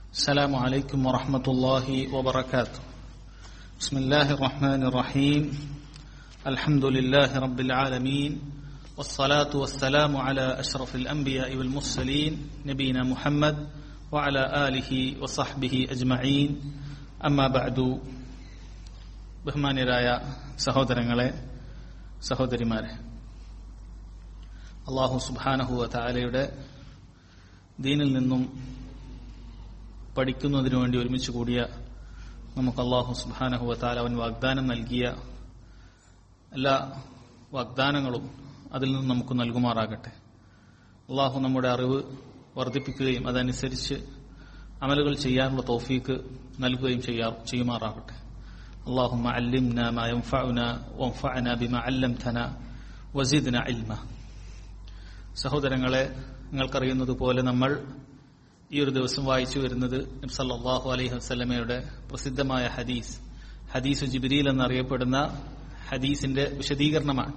السلام عليكم ورحمة الله وبركاته. بسم الله الرحمن الرحيم. الحمد لله رب العالمين، والصلاة والسلام على أشرف الأنبياء والمرسلين نبينا محمد وعلى آله وصحبه أجمعين. أما بعد. ബഹുമാന്യരായ സഹോദരങ്ങളെ, സഹോദരിമാരെ, അല്ലാഹു സുബ്ഹാനഹു വ തആലയുടെ ദീനിൽ നിന്നും പഠിക്കുന്നതിനു വേണ്ടി ഒരുമിച്ച് കൂടിയ നമുക്ക് അല്ലാഹു സുബ്ഹാനഹു വ തആല അവൻ വാഗ്ദാനം നൽകിയ എല്ലാ വാഗ്ദാനങ്ങളും അതിൽ നിന്ന് നമുക്ക് നൽകുമാറാകട്ടെ. അല്ലാഹു നമ്മുടെ അറിവ് വർദ്ധിപ്പിക്കുകയും അതനുസരിച്ച് അമലുകൾ ചെയ്യാനുള്ള തൗഫീക്ക് നൽകുകയും ചെയ്യുമാറാകട്ടെ. اللهم علمنا ما ينفعنا وانفعنا بما علمتنا وزدنا علما. സഹോദരങ്ങളെ, നിങ്ങൾക്കറിയുന്നതുപോലെ നമ്മൾ ഈ ഒരു ദിവസം വായിച്ചു വരുന്നത് നബി സല്ലല്ലാഹു അലൈഹി വസല്ലമയുടെ പ്രസിദ്ധമായ ഹദീസ് ജിബ്രീൽ എന്നറിയപ്പെടുന്ന ഹദീസിന്റെ വിശദീകരണമാണ്.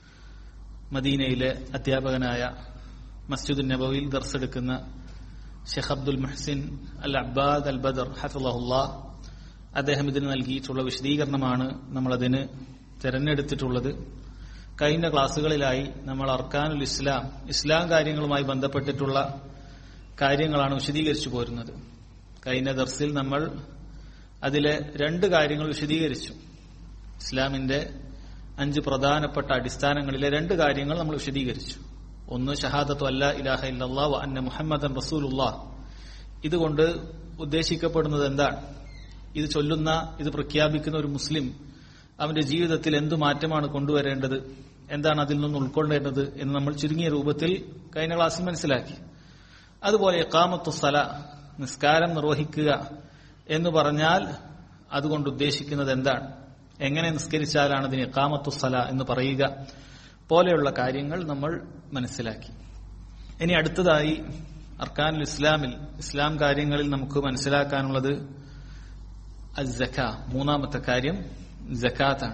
മദീനയിലെ അധ്യാപകനായ മസ്ജിദുൻ നബവിയിൽ ദർസെടുക്കുന്ന ഷെയ്ഖ് അബ്ദുൽ മുഹ്സിൻ അൽ അബ്ബാദ് അൽ ബദർ ഹഫിളഹുല്ലാഹ് അദ്ദേഹം ഇതിന് നൽകിയിട്ടുള്ള വിശദീകരണമാണ് നമ്മളതിന് തെരഞ്ഞെടുത്തിട്ടുള്ളത്. കഴിഞ്ഞ ക്ലാസ്സുകളിലായി നമ്മൾ അർക്കാനുൽ ഇസ്ലാം കാര്യങ്ങളുമായി ബന്ധപ്പെട്ടിട്ടുള്ള കാര്യങ്ങളാണ് വിശദീകരിച്ചു പോരുന്നത്. കഴിഞ്ഞ ദർസിൽ നമ്മൾ അതിലെ 2 കാര്യങ്ങൾ വിശദീകരിച്ചു. ഇസ്ലാമിന്റെ 5 പ്രധാനപ്പെട്ട അടിസ്ഥാനങ്ങളിലെ 2 കാര്യങ്ങൾ നമ്മൾ വിശദീകരിച്ചു. ഒന്ന്, ഷഹാദത്തു അല്ലാ ഇലാഹ ഇല്ലല്ലാഹ് വ അന്ന മുഹമ്മദൻ റസൂലുള്ളാഹ്. ഇതുകൊണ്ട് ഉദ്ദേശിക്കപ്പെടുന്നത് എന്താണ്? ഇത് ചൊല്ലുന്ന, ഇത് പ്രഖ്യാപിക്കുന്ന ഒരു മുസ്ലിം അവന്റെ ജീവിതത്തിൽ എന്തു മാറ്റമാണ് കൊണ്ടുവരേണ്ടത്, എന്താണ് അതിൽ നിന്ന് ഉൾക്കൊള്ളേണ്ടത് എന്ന് നമ്മൾ ചുരുങ്ങിയ രൂപത്തിൽ കഴിഞ്ഞ ക്ലാസ്സിൽ മനസ്സിലാക്കി. അതുപോലെ ഇഖാമത്തു സല, നിസ്കാരം നിർവഹിക്കുക എന്ന് പറഞ്ഞാൽ അതുകൊണ്ട് ഉദ്ദേശിക്കുന്നത് എന്താണ്, എങ്ങനെ നിസ്കരിച്ചാലാണ് അതിന് ഇഖാമത്തു സല എന്ന് പറയുക പോലെയുള്ള കാര്യങ്ങൾ നമ്മൾ മനസ്സിലാക്കി. ഇനി അടുത്തതായി അർക്കാനുൽ ഇസ്ലാം കാര്യങ്ങളിൽ നമുക്ക് മനസ്സിലാക്കാനുള്ളത് അസ്സക്കാ, മൂന്നാമത്തെ കാര്യം സക്കാത്താണ്.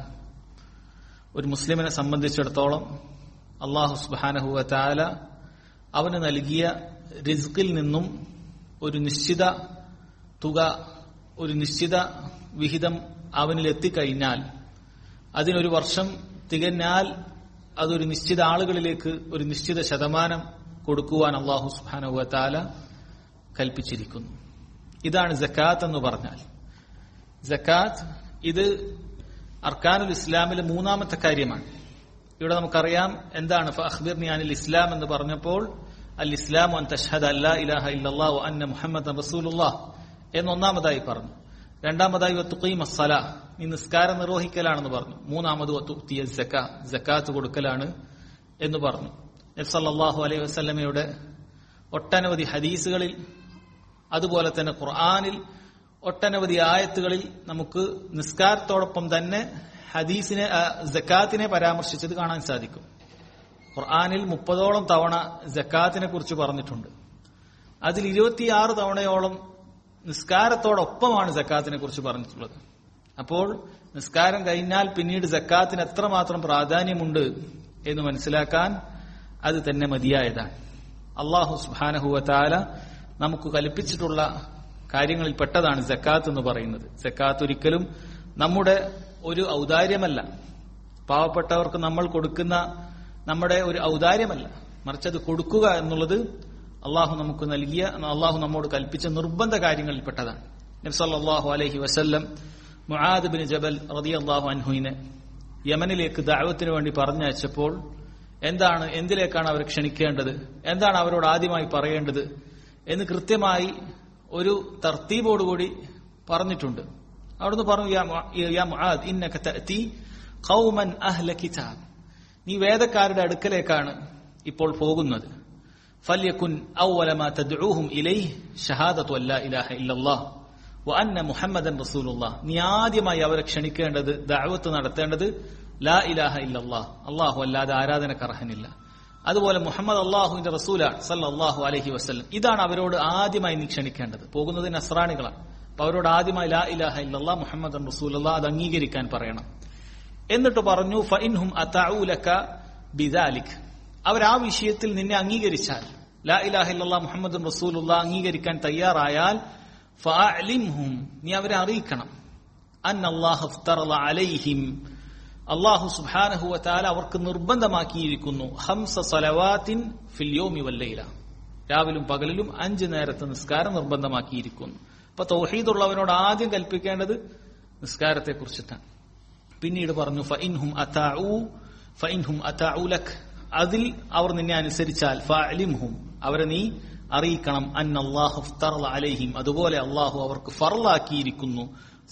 ഒരു മുസ്ലിമിനെ സംബന്ധിച്ചിടത്തോളം അല്ലാഹു സുബ്ഹാനഹു വ തആല അവന് നൽകിയ റിസ്കിൽ നിന്നും ഒരു നിശ്ചിത തുക, ഒരു നിശ്ചിത വിഹിതം അവനിൽ എത്തിക്കഴിഞ്ഞാൽ, അതിനൊരു വർഷം തികഞ്ഞാൽ അതൊരു നിശ്ചിത ആളുകളിലേക്ക് ഒരു നിശ്ചിത ശതമാനം കൊടുക്കുവാൻ അല്ലാഹു സുബ്ഹാനഹു വ തആല കൽപ്പിച്ചിരിക്കുന്നു. ഇതാണ് സക്കാത്ത് എന്ന് പറഞ്ഞാൽ. സക്കാത്ത് ഇത് അർക്കാനുൽ ഇസ്ലാമിലെ മൂന്നാമത്തെ കാര്യമാണ്. ഇവിടെ നമുക്കറിയാം എന്താണ് ഫഅഖ്ബിർനി അനിൽ ഇസ്ലാം എന്ന് പറഞ്ഞപ്പോൾ അൽ ഇസ്ലാമു അൻ തശ്ഹദ അല്ലാ ഇലാഹ ഇല്ലല്ലാഹു വ അന്ന മുഹമ്മദൻ റസൂലുള്ളാഹ് എന്ന് ഒന്നാമതായി പറഞ്ഞു. രണ്ടാമതായി വതുഖീമസ് സലാഹ്, നീ നിസ്കാരം നിർവഹിക്കലാണെന്ന് പറഞ്ഞു. മൂന്നാമത് വതുഖ്തിയ സക്കാത്ത് കൊടുക്കലാണ് എന്ന് പറഞ്ഞു. നബി സല്ലല്ലാഹു അലൈഹി വസല്ലമയുടെ ഒട്ടനവധി ഹദീസുകളിൽ, അതുപോലെ തന്നെ ഖുർആനിൽ ഒട്ടനവധി ആയത്തുകളിൽ നമുക്ക് നിസ്കാരത്തോടൊപ്പം തന്നെ സക്കാത്തിനെ പരാമർശിച്ചത് കാണാൻ സാധിക്കും. ഖുർആനിൽ 30ഓളം തവണ സക്കാത്തിനെ കുറിച്ച് പറഞ്ഞിട്ടുണ്ട്. അതിൽ 26 തവണയോളം നിസ്കാരത്തോടൊപ്പമാണ് സക്കാത്തിനെ കുറിച്ച് പറഞ്ഞിട്ടുള്ളത്. അപ്പോൾ നിസ്കാരം കഴിഞ്ഞാൽ പിന്നീട് സക്കാത്തിന് എത്രമാത്രം പ്രാധാന്യമുണ്ട് എന്ന് മനസ്സിലാക്കാൻ അത് തന്നെ മതിയായതാണ്. അല്ലാഹു സുബ്ഹാനഹു വ തആല നമുക്ക് കൽപ്പിച്ചിട്ടുള്ള കാര്യങ്ങളിൽ പെട്ടതാണ് സക്കാത്ത് എന്ന് പറയുന്നത്. സക്കാത്ത് ഒരിക്കലും നമ്മുടെ ഒരു ഔദാര്യമല്ല, പാവപ്പെട്ടവർക്ക് നമ്മൾ കൊടുക്കുന്ന നമ്മുടെ ഒരു ഔദാര്യമല്ല, മറിച്ച് അത് കൊടുക്കുക എന്നുള്ളത് അള്ളാഹു നമുക്ക് നൽകിയ, അള്ളാഹു നമ്മോട് കൽപ്പിച്ച നിർബന്ധ കാര്യങ്ങളിൽ പെട്ടതാണ്. നബി സല്ലല്ലാഹു അലൈഹി വസല്ലം മുആദ് ബിൻ ജബൽ റളിയല്ലാഹു അൻഹുവിനെ യമനിലേക്ക് ദഅവത്തിന് വേണ്ടി പറഞ്ഞയച്ചപ്പോൾ എന്തിലേക്കാണ് അവരെ ക്ഷണിക്കേണ്ടത്, എന്താണ് അവരോട് ആദ്യമായി പറയേണ്ടത് എന്ന് കൃത്യമായി ഒരു തർത്തീബോടുകൂടി പറഞ്ഞിട്ടുണ്ട്. അവിടുന്ന് പറഞ്ഞു, യാ മുആദ് ഇന്നക തഅതി ഖൗമൻ അഹ്ല കിതാബ്, നീ വേദക്കാരുടെ അടുക്കലേക്കാണ് ഇപ്പോൾ പോകുന്നത്. ഫല്യകുൻ അവ്വല മാ തദ്ഉഹും ഇലൈഹി ഷഹാദതു അല്ലാ ഇലാഹ ഇല്ലല്ലാഹ് വ അന്ന മുഹമ്മദൻ റസൂലുള്ളാഹ്, നീ ആദ്യമായി അവരെ ക്ഷണിക്കേണ്ടത്, ദഅവത്ത് നടത്തേണ്ടത് ലാ ഇലാഹ ഇല്ലല്ലാഹ്, അല്ലാഹു അല്ലാതെ ആരാധനക്ക് അർഹനില്ല, അതുപോലെ മുഹമ്മദ് അള്ളാഹുവിന്റെ റസൂലാണ് സല്ലല്ലാഹു അലൈഹി വസല്ലം. ഇതാണ് അവരോട് ആദ്യമായി നീ ക്ഷണിക്കേണ്ടത്. പോകുന്നത് നസ്രാണികളാണ്. അപ്പൊ അവരോട് ആദ്യമായി ലാ ഇലാഹ ഇല്ലല്ലാഹ് മുഹമ്മദൻ റസൂലുള്ളാഹ് അത് അംഗീകരിക്കാൻ പറയണം. എന്നിട്ട് പറഞ്ഞു ഫഇൻഹും അതഉ ലക ബിദാലിക്, അവർ ആ വിഷയത്തിൽ നിന്നെ അംഗീകരിച്ചാൽ, ലാ ഇലാഹ ഇല്ലല്ലാഹ് മുഹമ്മദൻ റസൂലുള്ളാഹ് അംഗീകരിക്കാൻ തയ്യാറായാൽ, ഫഅലിംഹും, നീ അവരെ അറിയിക്കണം, അന്നല്ലാഹു ഇഫ്തറള അലൈഹിം, അല്ലാഹു സുബ്ഹാനഹു വ തആല അവർക്ക് നിർബന്ധമാക്കിയിരിക്കുന്നു 5 സ്വലവാത്തിൻ ഫിൽ യൗമി വൽ ലൈല, രാവിലും പകലിലും 5 നേരത്തെ നിസ്കാരം നിർബന്ധമാക്കിയിരിക്കുന്നു. അപ്പൊ തൗഹീദുള്ളവനോട് ആദ്യം കൽപ്പിക്കേണ്ടത് നിസ്കാരത്തെ കുറിച്ചിട്ടാണ്. പിന്നീട് പറഞ്ഞു ഫഇൻഹും അതാഉ ലക്, അതിൽ അവർ നിന്നെ അനുസരിച്ചാൽ ഫഅലിംഹും, അവരെ നീ അറിയിക്കണം, അന്നല്ലാഹു ഇഫ്തറള അലൈഹിം, അതുപോലെ അല്ലാഹു അവർക്ക് ഫർളാക്കിയിരിക്കുന്നു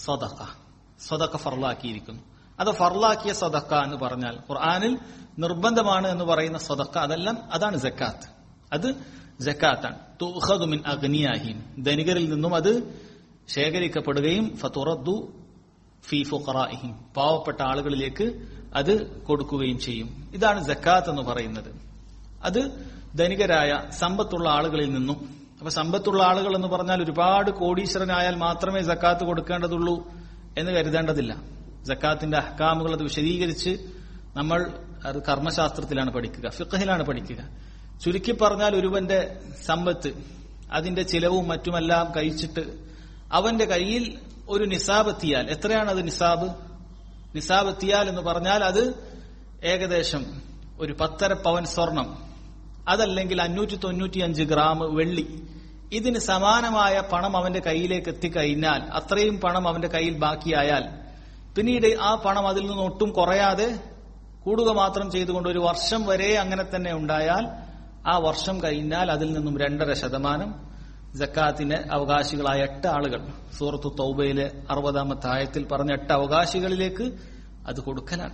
സദഖ ഫർളാക്കിയിരിക്കുന്നു. അത് ഫർളാക്കിയ സദഖ എന്ന് പറഞ്ഞാൽ ഖുർആനിൽ നിർബന്ധമാണ് എന്ന് പറയുന്ന സദഖ അതാണ് സക്കാത്ത്. അത് സക്കാത്താണ്. തുഖദു മിൻ അഗ്നിയാഹിം, ധനികരിൽ നിന്നും അത് ശേഖരിക്കപ്പെടുകയും ഫതുറദ്ദു ഫീ ഫുഖറാഇഹിം, പാവപ്പെട്ട ആളുകളിലേക്ക് അത് കൊടുക്കുകയും ചെയ്യും. ഇതാണ് സക്കാത്ത് എന്ന് പറയുന്നത്. അത് ധനികരായ സമ്പത്തുള്ള ആളുകളിൽ നിന്നും. അപ്പൊ സമ്പത്തുള്ള ആളുകൾ എന്ന് പറഞ്ഞാൽ ഒരുപാട് കോടീശ്വരനായാൽ മാത്രമേ സക്കാത്ത് കൊടുക്കേണ്ടതുള്ളൂ എന്ന് കരുതേണ്ടതില്ല. സക്കാത്തിന്റെ അഹ്കാമുകൾ അത് വിശദീകരിച്ച് നമ്മൾ അത് കർമ്മശാസ്ത്രത്തിലാണ് പഠിക്കുക, ഫിഖഹിലാണ് പഠിക്കുക. ചുരുക്കി പറഞ്ഞാൽ ഒരുവന്റെ സമ്പത്ത്, അതിന്റെ ചിലവും മറ്റുമെല്ലാം കഴിച്ചിട്ട് അവന്റെ കയ്യിൽ ഒരു നിസാബ് എത്തിയാൽ, എത്രയാണ് അത് നിസാബ്? നിസാബ് എത്തിയാൽ എന്ന് പറഞ്ഞാൽ അത് ഏകദേശം ഒരു 10.5 പവൻ സ്വർണം, അതല്ലെങ്കിൽ 595 ഗ്രാം വെള്ളി, ഇതിന് സമാനമായ പണം അവന്റെ കയ്യിലേക്ക് എത്തിക്കഴിഞ്ഞാൽ, അത്രയും പണം അവന്റെ കയ്യിൽ ബാക്കിയായാൽ, പിന്നീട് ആ പണം അതിൽ നിന്ന് ഒട്ടും കുറയാതെ കൂടുക മാത്രം ചെയ്തുകൊണ്ട് 1 വർഷം വരെ അങ്ങനെ തന്നെ ഉണ്ടായാൽ, ആ വർഷം കഴിഞ്ഞാൽ അതിൽ നിന്നും 2.5% സക്കാത്തിന്റെ അവകാശികളായ 8 ആളുകൾ, സൂറത്തു തൗബയിലെ 60-ാമത്തെ ആയത്തിൽ പറഞ്ഞ 8 അവകാശികളിലേക്ക് അത് കൊടുക്കലാണ്.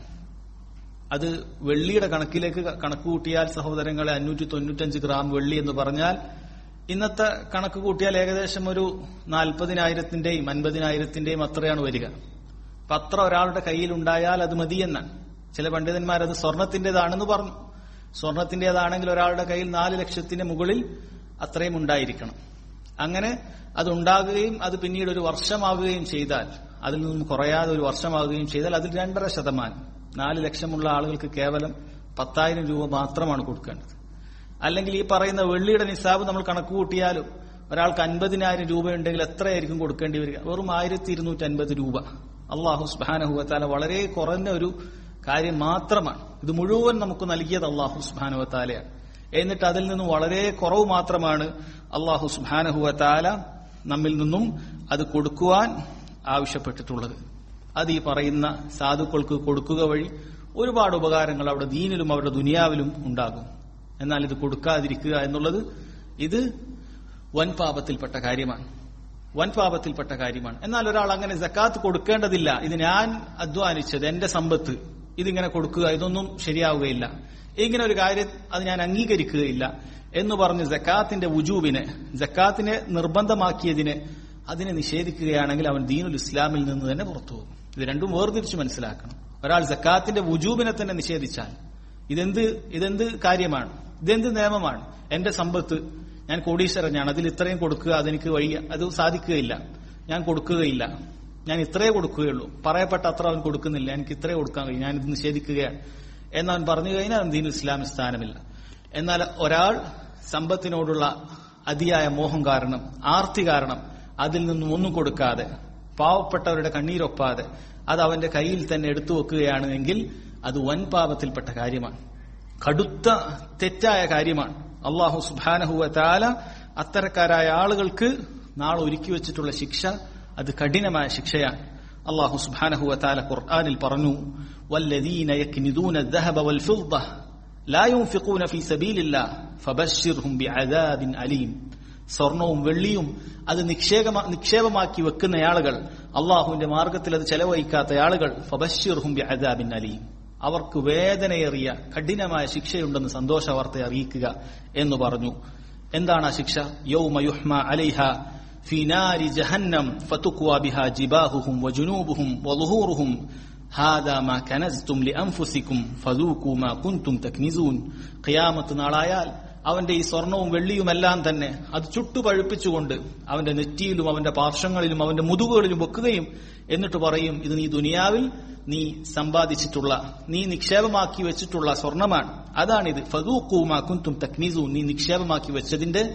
അത് വെള്ളിയുടെ കണക്കിലേക്ക് കണക്ക് കൂട്ടിയാൽ സഹോദരങ്ങളെ 595 ഗ്രാം വെള്ളി എന്ന് പറഞ്ഞാൽ ഇന്നത്തെ കണക്ക് കൂട്ടിയാൽ ഏകദേശം ഒരു 40,000-ന്റെയും 50,000-ന്റെയും അത്രയാണ് വരിക. അപ്പൊ അത്ര ഒരാളുടെ കയ്യിൽ ഉണ്ടായാൽ അത് മതിയെന്നാണ്. ചില പണ്ഡിതന്മാർ അത് സ്വർണത്തിന്റേതാണെന്ന് പറഞ്ഞു. സ്വർണത്തിന്റേതാണെങ്കിൽ ഒരാളുടെ കയ്യിൽ 4 ലക്ഷത്തിന് മുകളിൽ അത്രയും ഉണ്ടായിരിക്കണം. അങ്ങനെ അത് ഉണ്ടാകുകയും അത് പിന്നീട് 1 വർഷമാകുകയും ചെയ്താൽ, അതിൽ നിന്നും കുറയാതെ 1 വർഷമാകുകയും ചെയ്താൽ അതിൽ 2.5%, 4 ലക്ഷമുള്ള ആളുകൾക്ക് കേവലം 10,000 രൂപ മാത്രമാണ് കൊടുക്കേണ്ടത്. അല്ലെങ്കിൽ ഈ പറയുന്ന വെള്ളിയുടെ നിസാബ് നമ്മൾ കണക്ക് കൂട്ടിയാലും ഒരാൾക്ക് 50,000 രൂപയുണ്ടെങ്കിൽ എത്രയായിരിക്കും കൊടുക്കേണ്ടി വരിക? വെറും 1250 രൂപ. അല്ലാഹു സുബ്ഹാനഹു വ തആല വളരെ കുറഞ്ഞ ഒരു കാര്യം മാത്രമാണ്. ഇത് മുഴുവൻ നമുക്ക് നൽകിയത് അല്ലാഹു സുബ്ഹാനഹു വ തആലയാണ്. എന്നിട്ട് അതിൽ നിന്നും വളരെ കുറവ് മാത്രമാണ് അല്ലാഹു സുബ്ഹാനഹു വ തആല നമ്മിൽ നിന്നും അത് കൊടുക്കുവാൻ ആവശ്യപ്പെട്ടിട്ടുള്ളത്. അത് ഈ പറയുന്ന സാധുക്കൾക്ക് കൊടുക്കുക വഴി ഒരുപാട് ഉപകാരങ്ങൾ അവരുടെ ദീനിലും അവരുടെ ദുനിയാവിലും ഉണ്ടാകും. എന്നാൽ ഇത് കൊടുക്കാതിരിക്കുക എന്നുള്ളത് ഇത് വൻപാപത്തിൽപ്പെട്ട കാര്യമാണ്. എന്നാൽ ഒരാൾ അങ്ങനെ സക്കാത്ത് കൊടുക്കേണ്ടതില്ല, ഇത് ഞാൻ അധ്വാനിച്ചത്, എന്റെ സമ്പത്ത്, ഇതിങ്ങനെ കൊടുക്കുക, ഇതൊന്നും ശരിയാവുകയില്ല, ഇങ്ങനെ ഒരു കാര്യം അത് ഞാൻ അംഗീകരിക്കുകയില്ല എന്ന് പറഞ്ഞ് സക്കാത്തിനെ നിർബന്ധമാക്കിയതിനെ അതിനെ നിഷേധിക്കുകയാണെങ്കിൽ അവൻ ദീനുൽ ഇസ്ലാമിൽ നിന്ന് തന്നെ പുറത്തു പോകും. ഇത് രണ്ടും വേർതിരിച്ച് മനസ്സിലാക്കണം. ഒരാൾ സക്കാത്തിന്റെ വുജൂബിനെ തന്നെ നിഷേധിച്ചാൽ ഇതെന്ത് കാര്യമാണ്, ഇതെന്ത് നിയമമാണ്? എന്റെ സമ്പത്ത്, ഞാൻ കോടീശ്വരനാണ്, അതിൽ ഇത്രയും കൊടുക്കുക, അതെനിക്ക് അത് സാധിക്കുകയില്ല, ഞാൻ കൊടുക്കുകയില്ല, ഞാൻ ഇത്രയേ കൊടുക്കുകയുള്ളൂ, പറയപ്പെട്ട അത്ര അവൻ കൊടുക്കുന്നില്ല, എനിക്ക് ഇത്രേ കൊടുക്കാൻ കഴിയും, ഞാനിത് നിഷേധിക്കുകയാണ് എന്നവൻ പറഞ്ഞു കഴിഞ്ഞാൽ ദീനുൽ ഇസ്ലാമിൽ സ്ഥാനമില്ല. എന്നാൽ ഒരാൾ സമ്പത്തിനോടുള്ള അതിയായ മോഹം കാരണം, ആർത്തി കാരണം അതിൽ നിന്നും ഒന്നും കൊടുക്കാതെ, പാവപ്പെട്ടവരുടെ കണ്ണീരൊപ്പാതെ അത് അവന്റെ കയ്യിൽ തന്നെ എടുത്തു വെക്കുകയാണ് എങ്കിൽ അത് വൻപാപത്തിൽപ്പെട്ട കാര്യമാണ്, കടുത്ത തെറ്റായ കാര്യമാണ്. അല്ലാഹു സുബ്ഹാനഹു വ തആല അത്തരക്കാരായ ആളുകൾക്ക് നാളെ ഒരുക്കി വെച്ചിട്ടുള്ള ശിക്ഷ അത് കഠിനമായ ശിക്ഷയാണ്. അല്ലാഹു സുബ്ഹാനഹു വ തആല ഖുർആനിൽ പറഞ്ഞു, വല്ലദീന യക്നിദൂന അദ്ദഹബ വൽഫിദ്ദ ലാ യുൻഫിഖൂന ഫീ സബീലില്ലാഹ് ഫബശ്ശിർഹും ബിഅദാബിൻ അലീം. സ്വർണവും വെള്ളിയും അത് നിക്ഷേപമാക്കി വെക്കുന്ന ആളുകൾ, അള്ളാഹുവിന്റെ മാർഗത്തിൽ അത് ചെലവഴിക്കാത്ത ആളുകൾ, ഫബശ്ശിർഹും ബിഅദാബിൻ അലീം, അവർക്ക് വേദനയേറിയ കഠിനമായ ശിക്ഷയുണ്ടെന്ന് സന്തോഷ വാർത്ത അറിയിക്കുക എന്ന് പറഞ്ഞു. എന്താണ് ആ ശിക്ഷ? യൗമ യുഹ്മാ അലൈഹാ ഫീ നാരി ജഹന്നം ഫതുഖ്വാ ബിഹാ ജിബാഹുഹും വജുനൂബുഹും വളുഹൂറുഹും ഹാദാ മാ കനസ്തും ലിഅൻഫുസികും ഫദൂഖൂ മാ കുൻതും തക്നിസൂൻ. ഖിയാമത്ത് നാളായാൽ അവന്റെ ഈ സ്വർണവും വെള്ളിയുമെല്ലാം തന്നെ അത് ചുട്ടുപഴുപ്പിച്ചുകൊണ്ട് അവന്റെ നെറ്റിയിലും അവന്റെ പാർശ്വങ്ങളിലും അവന്റെ മുതുകുകളിലും വെക്കുകയും എന്നിട്ട് പറയും, ഇത് നീ ദുനിയാവിൽ നീ സമ്പാദിച്ചിട്ടുള്ള, നീ നിക്ഷേപമാക്കി വെച്ചിട്ടുള്ള സ്വർണമാണ്, അതാണിത്. ഫദൂഖൂ മാ കുൻതും തക്നിസൂൻ, നീ നിക്ഷേപമാക്കി വെച്ചതിന്റെ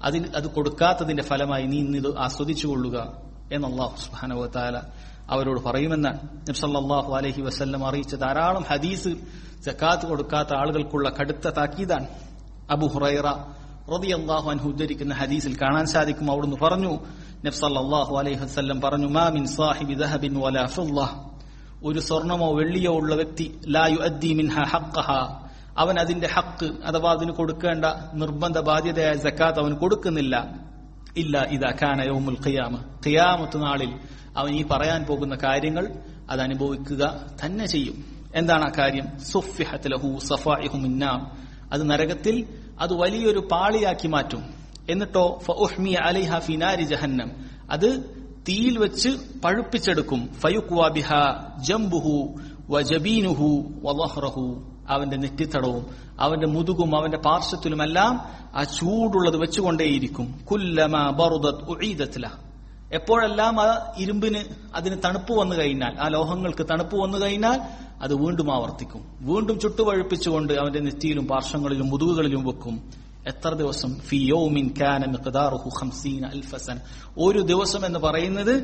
അത് കൊടുക്കാത്തതിന്റെ ഫലമായി നീ ഇന്ന് ഇത് ആസ്വദിച്ചുകൊള്ളുക എന്ന് അല്ലാഹു സുബ്ഹാനഹു വ തആല അവരോട് പറയുമെന്നാണ് നബി സല്ലല്ലാഹു അലൈഹി വസല്ലം അറിയിച്ച ധാരാളം ഹദീസ് സക്കാത്ത് കൊടുക്കാത്ത ആളുകൾക്കുള്ള കടുത്ത താക്കീതാണ്. അബൂ ഹുറൈറ റളിയല്ലാഹു അൻഹു ഉദ്ധരിക്കുന്ന ഹദീസിൽ കാണാൻ സാധിക്കും, അവിടുന്ന് പറഞ്ഞു, നബി സല്ലല്ലാഹു അലൈഹി വസല്ലം പറഞ്ഞു, മാ മിൻ സാഹിബി ദഹബിൻ വലാ ഫിദ്ദ, ഒരു സ്വർണമോ വെള്ളിയോ ഉള്ള വ്യക്തി, ലാ യുഅദ്ദി മിൻഹാ ഹഖ്ഖഹാ, അവൻ അതിന്റെ ഹക്ക് അഥവാ അതിന് കൊടുക്കേണ്ട നിർബന്ധ ബാധ്യതയായ സക്കാത്ത് അവൻ കൊടുക്കുന്നില്ല, ഇല്ല ഇദാ കാന യൗമുൽ ഖിയാമ, ഖിയാമത്ത് നാളിൽ അവൻ ഈ പറയാൻ പോകുന്ന കാര്യങ്ങൾ അത് അനുഭവിക്കുക തന്നെ ചെയ്യും. എന്താണ് ആ കാര്യം? സുഫിഹത് ലഹു സഫാഇഹു മിന്നാർ, അത് നരകത്തിൽ അത് വലിയൊരു പാളിയാക്കി മാറ്റും. എന്നിട്ടോ ഫഉഹ്മിയ അലൈഹാ ഫി നാരി ജഹന്നം, അത് തീയിൽ വെച്ച് പഴുപ്പിച്ചെടുക്കും. ഫയുഖ്വാ ബിഹാ ജംബുഹു വജബീനുഹു വളഹ്റഹു, അവന്റെ നെറ്റിത്തടവും അവന്റെ മുതുകും അവന്റെ പാർശ്വത്തിലുമെല്ലാം ആ ചൂടുള്ളത് വെച്ചുകൊണ്ടേയിരിക്കും. കുല്ലമാ ബറുദത് ഉഈദത് ലഹ, എപ്പോഴെല്ലാം ആ ഇരുമ്പിന് അതിന് തണുപ്പ് വന്നു കഴിഞ്ഞാൽ, ആ ലോഹങ്ങൾക്ക് തണുപ്പ് വന്നു കഴിഞ്ഞാൽ അത് വീണ്ടും ആവർത്തിക്കും. വീണ്ടും ചുട്ടുപഴുപ്പിച്ചുകൊണ്ട് അവന്റെ നെറ്റിയിലും പാർശ്വങ്ങളിലും മുതുകുകളിലും വെക്കും. എത്ര ദിവസം? ഫി യൗമിൻ കാന മിഖ്ദാറുഹു 50,000 സന, ഒരു ദിവസം എന്ന് പറയുന്നത്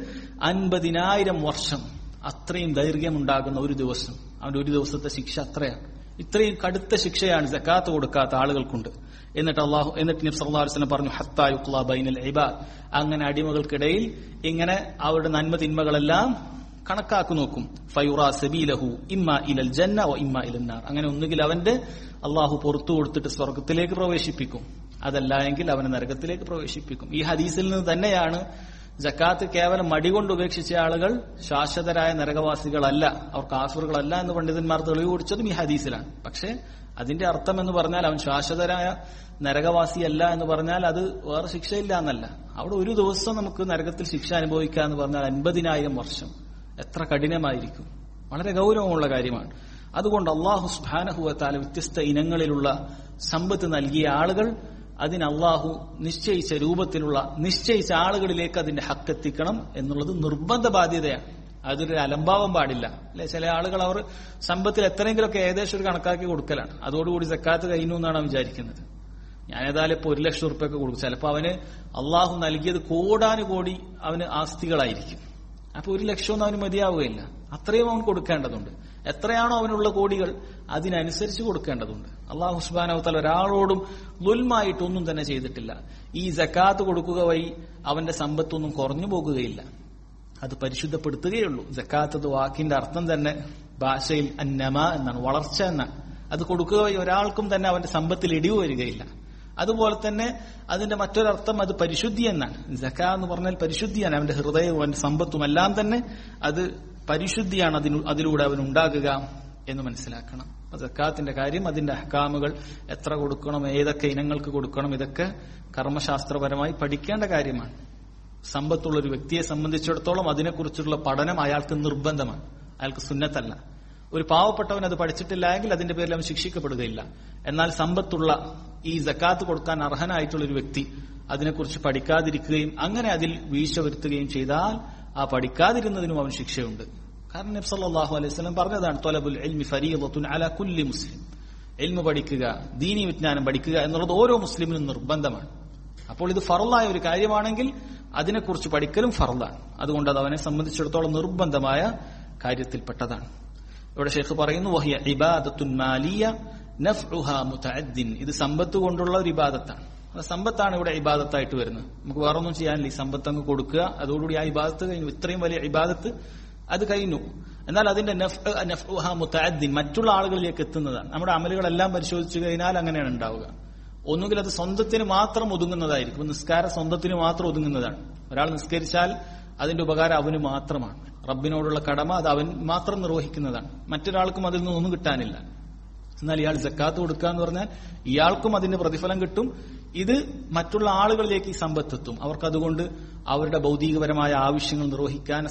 50,000 വർഷം, അത്രയും ദൈർഘ്യമുണ്ടാകുന്ന ഒരു ദിവസം. അവന്റെ ഒരു ദിവസത്തെ ശിക്ഷ അത്രയാണ്. ഇത്രയും കടുത്ത ശിക്ഷയാണ് സക്കാത്ത് കൊടുക്കാത്ത ആളുകൾക്കുണ്ട്. എന്നിട്ട് നബി സല്ലല്ലാഹു അലൈഹി വസല്ലം പറഞ്ഞു, ഹത്താ യുഖ്ലാ ബൈനൽ ഇബാദ്, അങ്ങനെ അടിമകൾക്കിടയിൽ ഇങ്ങനെ അവരുടെ നന്മ തിന്മകളെല്ലാം കണക്കാക്കി നോക്കും. ഫയുറാ സബീലഹു ഇമ്മാ ഇലൽ ജന്ന വ ഇമ്മാ ഇലൻ നാർ, അങ്ങനെ ഒന്നുകിൽ അവന്റെ അള്ളാഹു പുറത്തു കൊടുത്തിട്ട് സ്വർഗത്തിലേക്ക് പ്രവേശിപ്പിക്കും, അതല്ല എങ്കിൽ അവനെ നരകത്തിലേക്ക് പ്രവേശിപ്പിക്കും. ഈ ഹദീസിൽ നിന്ന് തന്നെയാണ് സക്കാത്ത് കേവലം മടികൊണ്ട് ഉപേക്ഷിച്ച ആളുകൾ ശാശ്വതരായ നരകവാസികളല്ല, അവർ കാഫിറുകളല്ല എന്ന് പണ്ഡിതന്മാർ തെളിവ് കൊടുത്തതും ഈ ഹദീസിലാണ്. പക്ഷെ അതിന്റെ അർത്ഥം എന്ന് പറഞ്ഞാൽ അവൻ ശാശ്വതരായ നരകവാസിയല്ല എന്ന് പറഞ്ഞാൽ അത് വേറെ ശിക്ഷയില്ല എന്നല്ല. അവിടെ ഒരു ദിവസം നമുക്ക് നരകത്തിൽ ശിക്ഷ അനുഭവിക്കുക എന്ന് പറഞ്ഞാൽ 50,000 വർഷം എത്ര കഠിനമായിരിക്കും, വളരെ ഗൗരവമുള്ള കാര്യമാണ്. അതുകൊണ്ട് അല്ലാഹു സുബ്ഹാനഹു വ തആല വ്യത്യസ്ത ഇനങ്ങളിലുള്ള സമ്പത്ത് നൽകിയ ആളുകൾ അതിന് അള്ളാഹു നിശ്ചയിച്ച രൂപത്തിലുള്ള നിശ്ചയിച്ച ആളുകളിലേക്ക് അതിന്റെ ഹക്ക് എത്തിക്കണം എന്നുള്ളത് നിർബന്ധ ബാധ്യതയാണ്. അതൊരു അലംഭാവം പാടില്ല, അല്ലെ? ചില ആളുകൾ അവർ സമ്പത്തിൽ എത്രയെങ്കിലുമൊക്കെ ഏകദേശം ഒരു കണക്കാക്കി കൊടുക്കലാണ്, അതോടുകൂടി സക്കാത്ത് കഴിഞ്ഞു എന്നാണ് വിചാരിക്കുന്നത്. ഞാൻ ഏതായാലും ഇപ്പൊ 1,00,000 ഉറുപ്പ്യൊക്കെ കൊടുക്കും, ചിലപ്പോ അവന് അള്ളാഹു നൽകിയത് കോടാനുകോടി അവന് ആസ്തികളായിരിക്കും. അപ്പൊ 1,00,000 ഒന്നും അവന് മതിയാവുകയില്ല, അത്രയും അവൻ കൊടുക്കേണ്ടതുണ്ട്. എത്രയാണോ അവനുള്ള കോടികൾ അതിനനുസരിച്ച് കൊടുക്കേണ്ടതുണ്ട്. അല്ലാഹു സുബ്ഹാനഹു വ തആല ഒരാളോടും ദുൽമായിട്ടൊന്നും തന്നെ ചെയ്തിട്ടില്ല. ഈ സക്കാത്ത് കൊടുക്കുക വഴി അവന്റെ സമ്പത്തൊന്നും കുറഞ്ഞു പോകുകയില്ല, അത് പരിശുദ്ധപ്പെടുത്തുകയുള്ളൂ. സക്കാത്ത് വാക്കിന്റെ അർത്ഥം തന്നെ ഭാഷയിൽ അന്നമ എന്നാണ്, വളർച്ച എന്നാണ്. അത് കൊടുക്കുക വഴി ഒരാൾക്കും തന്നെ അവന്റെ സമ്പത്തിൽ ഇടിവ് വരികയില്ല. അതുപോലെ തന്നെ അതിന്റെ മറ്റൊരർത്ഥം അത് പരിശുദ്ധി എന്നാണ്. സക്കാ എന്ന് പറഞ്ഞാൽ പരിശുദ്ധിയാണ്. അവന്റെ ഹൃദയവും അവന്റെ സമ്പത്തും എല്ലാം തന്നെ അത് പരിശുദ്ധിയാണ് അതിലൂടെ അവൻ ഉണ്ടാകുക എന്ന് മനസ്സിലാക്കണം. സക്കാത്തിന്റെ കാര്യം, അതിന്റെ അഹ്കാമുകൾ, എത്ര കൊടുക്കണം, ഏതൊക്കെ ഇനങ്ങൾക്ക് കൊടുക്കണം, ഇതൊക്കെ കർമ്മശാസ്ത്രപരമായി പഠിക്കേണ്ട കാര്യമാണ്. സമ്പത്തുള്ള ഒരു വ്യക്തിയെ സംബന്ധിച്ചിടത്തോളം അതിനെക്കുറിച്ചുള്ള പഠനം അയാൾക്ക് നിർബന്ധമാണ്, അയാൾക്ക് സുന്നത്തല്ല. ഒരു പാവപ്പെട്ടവൻ അത് പഠിച്ചിട്ടില്ല എങ്കിൽ അതിന്റെ പേരിൽ അവൻ ശിക്ഷിക്കപ്പെടുകയില്ല. എന്നാൽ സമ്പത്തുള്ള ഈ സക്കാത്ത് കൊടുക്കാൻ അർഹനായിട്ടുള്ള ഒരു വ്യക്തി അതിനെക്കുറിച്ച് പഠിക്കാതിരിക്കുകയും അങ്ങനെ അതിൽ വീഴ്ച വരുത്തുകയും ചെയ്താൽ ആ പഠിക്കാതിരുന്നതിനും അവൻ ശിക്ഷയുണ്ട്. കാരണം നബി സല്ലല്ലാഹു അലൈഹി വസല്ലം പറഞ്ഞതാണ്, ത്വലബുൽ ഇൽമി ഫരീദത്തുൻ അലാ കുല്ലി മുസ്ലിം, ഇൽമു പഠിക്കുക, ദീനി വിജ്ഞാനം പഠിക്കുക എന്നുള്ളത് ഓരോ മുസ്ലിമിനും നിർബന്ധമാണ്. അപ്പോൾ ഇത് ഫർളായ ഒരു കാര്യമാണെങ്കിൽ അതിനെക്കുറിച്ച് പഠിക്കലും ഫർളാണ്. അതുകൊണ്ട് അത് അവനെ സംബന്ധിച്ചിടത്തോളം നിർബന്ധമായ കാര്യത്തിൽപ്പെട്ടതാണ്. ഇവിടെ ഷെയ്ഖ് പറയുന്നു, വഹിയ ഇബാദത്തുൻ മാലിയ നഫ്ഉഹാ മുതഅദ്ദിൻ, ഇത് സമ്പത്ത് കൊണ്ടുള്ള ഒരു ഇബാദത്താണ്. സമ്പത്താണ് ഇവിടെ ഇബാദത്തായിട്ട് വരുന്നത്. നമുക്ക് വേറൊന്നും ചെയ്യാനില്ല, ഈ സമ്പത്ത് അങ്ങ് കൊടുക്കുക, അതോടുകൂടി ആ ഇബാദത്ത് കഴിഞ്ഞു. ഇത്രയും വലിയ ഇബാദത്ത് അത് കഴിഞ്ഞു. എന്നാൽ അതിന്റെ നഫ്ഉഹാ മുതഅദ്ദിൻ, മറ്റുള്ള ആളുകളിലേക്ക് എത്തുന്നതാണ്. നമ്മുടെ അമലുകളെല്ലാം പരിശോധിച്ചു കഴിഞ്ഞാൽ അങ്ങനെയാണ് ഉണ്ടാവുക. ഒന്നുകിൽ അത് സ്വന്തത്തിന് മാത്രം ഒതുങ്ങുന്നതായിരിക്കും. നിസ്കാരം സ്വന്തത്തിന് മാത്രം ഒതുങ്ങുന്നതാണ്. ഒരാൾ നിസ്കരിച്ചാൽ അതിന്റെ ഉപകാരം അവന് മാത്രമാണ്. റബ്ബിനോടുള്ള കടമ അത് അവൻ മാത്രം നിർവഹിക്കുന്നതാണ്. മറ്റൊരാൾക്കും അതിൽ നിന്നൊന്നും കിട്ടാനില്ല. എന്നാൽ ഇയാൾ സക്കാത്ത് കൊടുക്കുക എന്ന് പറഞ്ഞാൽ ഇയാൾക്കും അതിന്റെ പ്രതിഫലം കിട്ടും. ഇത് മറ്റുള്ള ആളുകളിലേക്ക് ഈ സമ്പത്തെത്തും. അവർക്ക് അതുകൊണ്ട് അവരുടെ ഭൗതികപരമായ ആവശ്യങ്ങൾ നിർവഹിക്കാൻ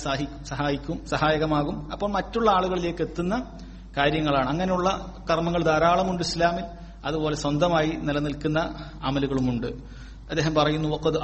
സഹായകമാകും. അപ്പോൾ മറ്റുള്ള ആളുകളിലേക്ക് എത്തുന്ന കാര്യങ്ങളാണ്. അങ്ങനെയുള്ള കർമ്മങ്ങൾ ധാരാളമുണ്ട് ഇസ്ലാമിൽ. അതുപോലെ സ്വന്തമായി നിലനിൽക്കുന്ന അമലുകളുമുണ്ട്. അദ്ദേഹം പറയുന്നു, വഖദ്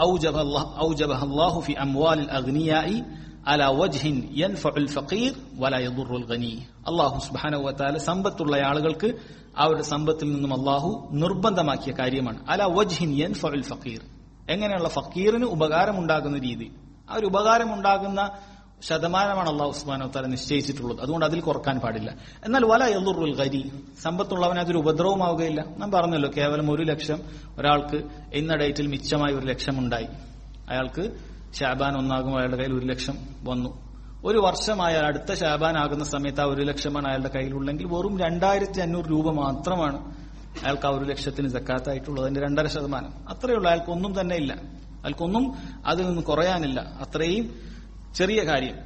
ഔജബഹ അല്ലാഹു ഫി അംവാലിൽ അഗ്നിയാഇ അലാ വജ്ഹിൻ യൻഫഉൽ ഫഖീർ വലാ യദുറുൽ ഗനി. അല്ലാഹു സുബ്ഹാനഹു വ തആല സമ്പത്തുള്ള ആളുകൾക്ക് അവരുടെ സമ്പത്തിൽ നിന്നും അല്ലാഹു നിർബന്ധമാക്കിയ കാര്യമാണ്. അലാ വജ്ഹിൻ യൻഫഉൽ ഫഖീർ, എങ്ങനെയുള്ള ഫക്കീറിന് ഉപകാരമുണ്ടാകുന്ന രീതി, ആ ഒരു ഉപകാരമുണ്ടാകുന്ന ശതമാനമാണ് അല്ലാഹു സുബ്ഹാനഹു വ തആല നിശ്ചയിച്ചിട്ടുള്ളത്. അതുകൊണ്ട് അതിൽ കുറക്കാൻ പാടില്ല. എന്നാൽ വല യളുറുൽ ഗനി, സമ്പത്തുള്ളവന് അതൊരു ഉപദ്രവമാവുകയില്ല. നാം പറഞ്ഞല്ലോ, കേവലം 1 ലക്ഷം ഒരാൾക്ക് ഇന്ന ഡേറ്റിൽ മിച്ചമായി 1 ലക്ഷം ഉണ്ടായി, അയാൾക്ക് ശഅബാൻ 1 അയാളുടെ കയ്യിൽ 1 ലക്ഷം വന്നു. 1 വർഷമായ അടുത്ത ശഅബാൻ ആകുന്ന സമയത്ത് ആ 1 ലക്ഷമാണ് അയാളുടെ കയ്യിലുള്ളെങ്കിൽ വെറും 2500 രൂപ മാത്രമാണ് അയാൾക്ക് ആ 1 ലക്ഷത്തിന് സക്കാത്തായിട്ടുള്ളത്. അതിന്റെ 2.5%. അത്രയുള്ള അയാൾക്കൊന്നും തന്നെ ഇല്ല, അയാൾക്കൊന്നും അതിൽ നിന്ന് കുറയാനില്ല. അത്രയും ചെറിയ കാര്യം.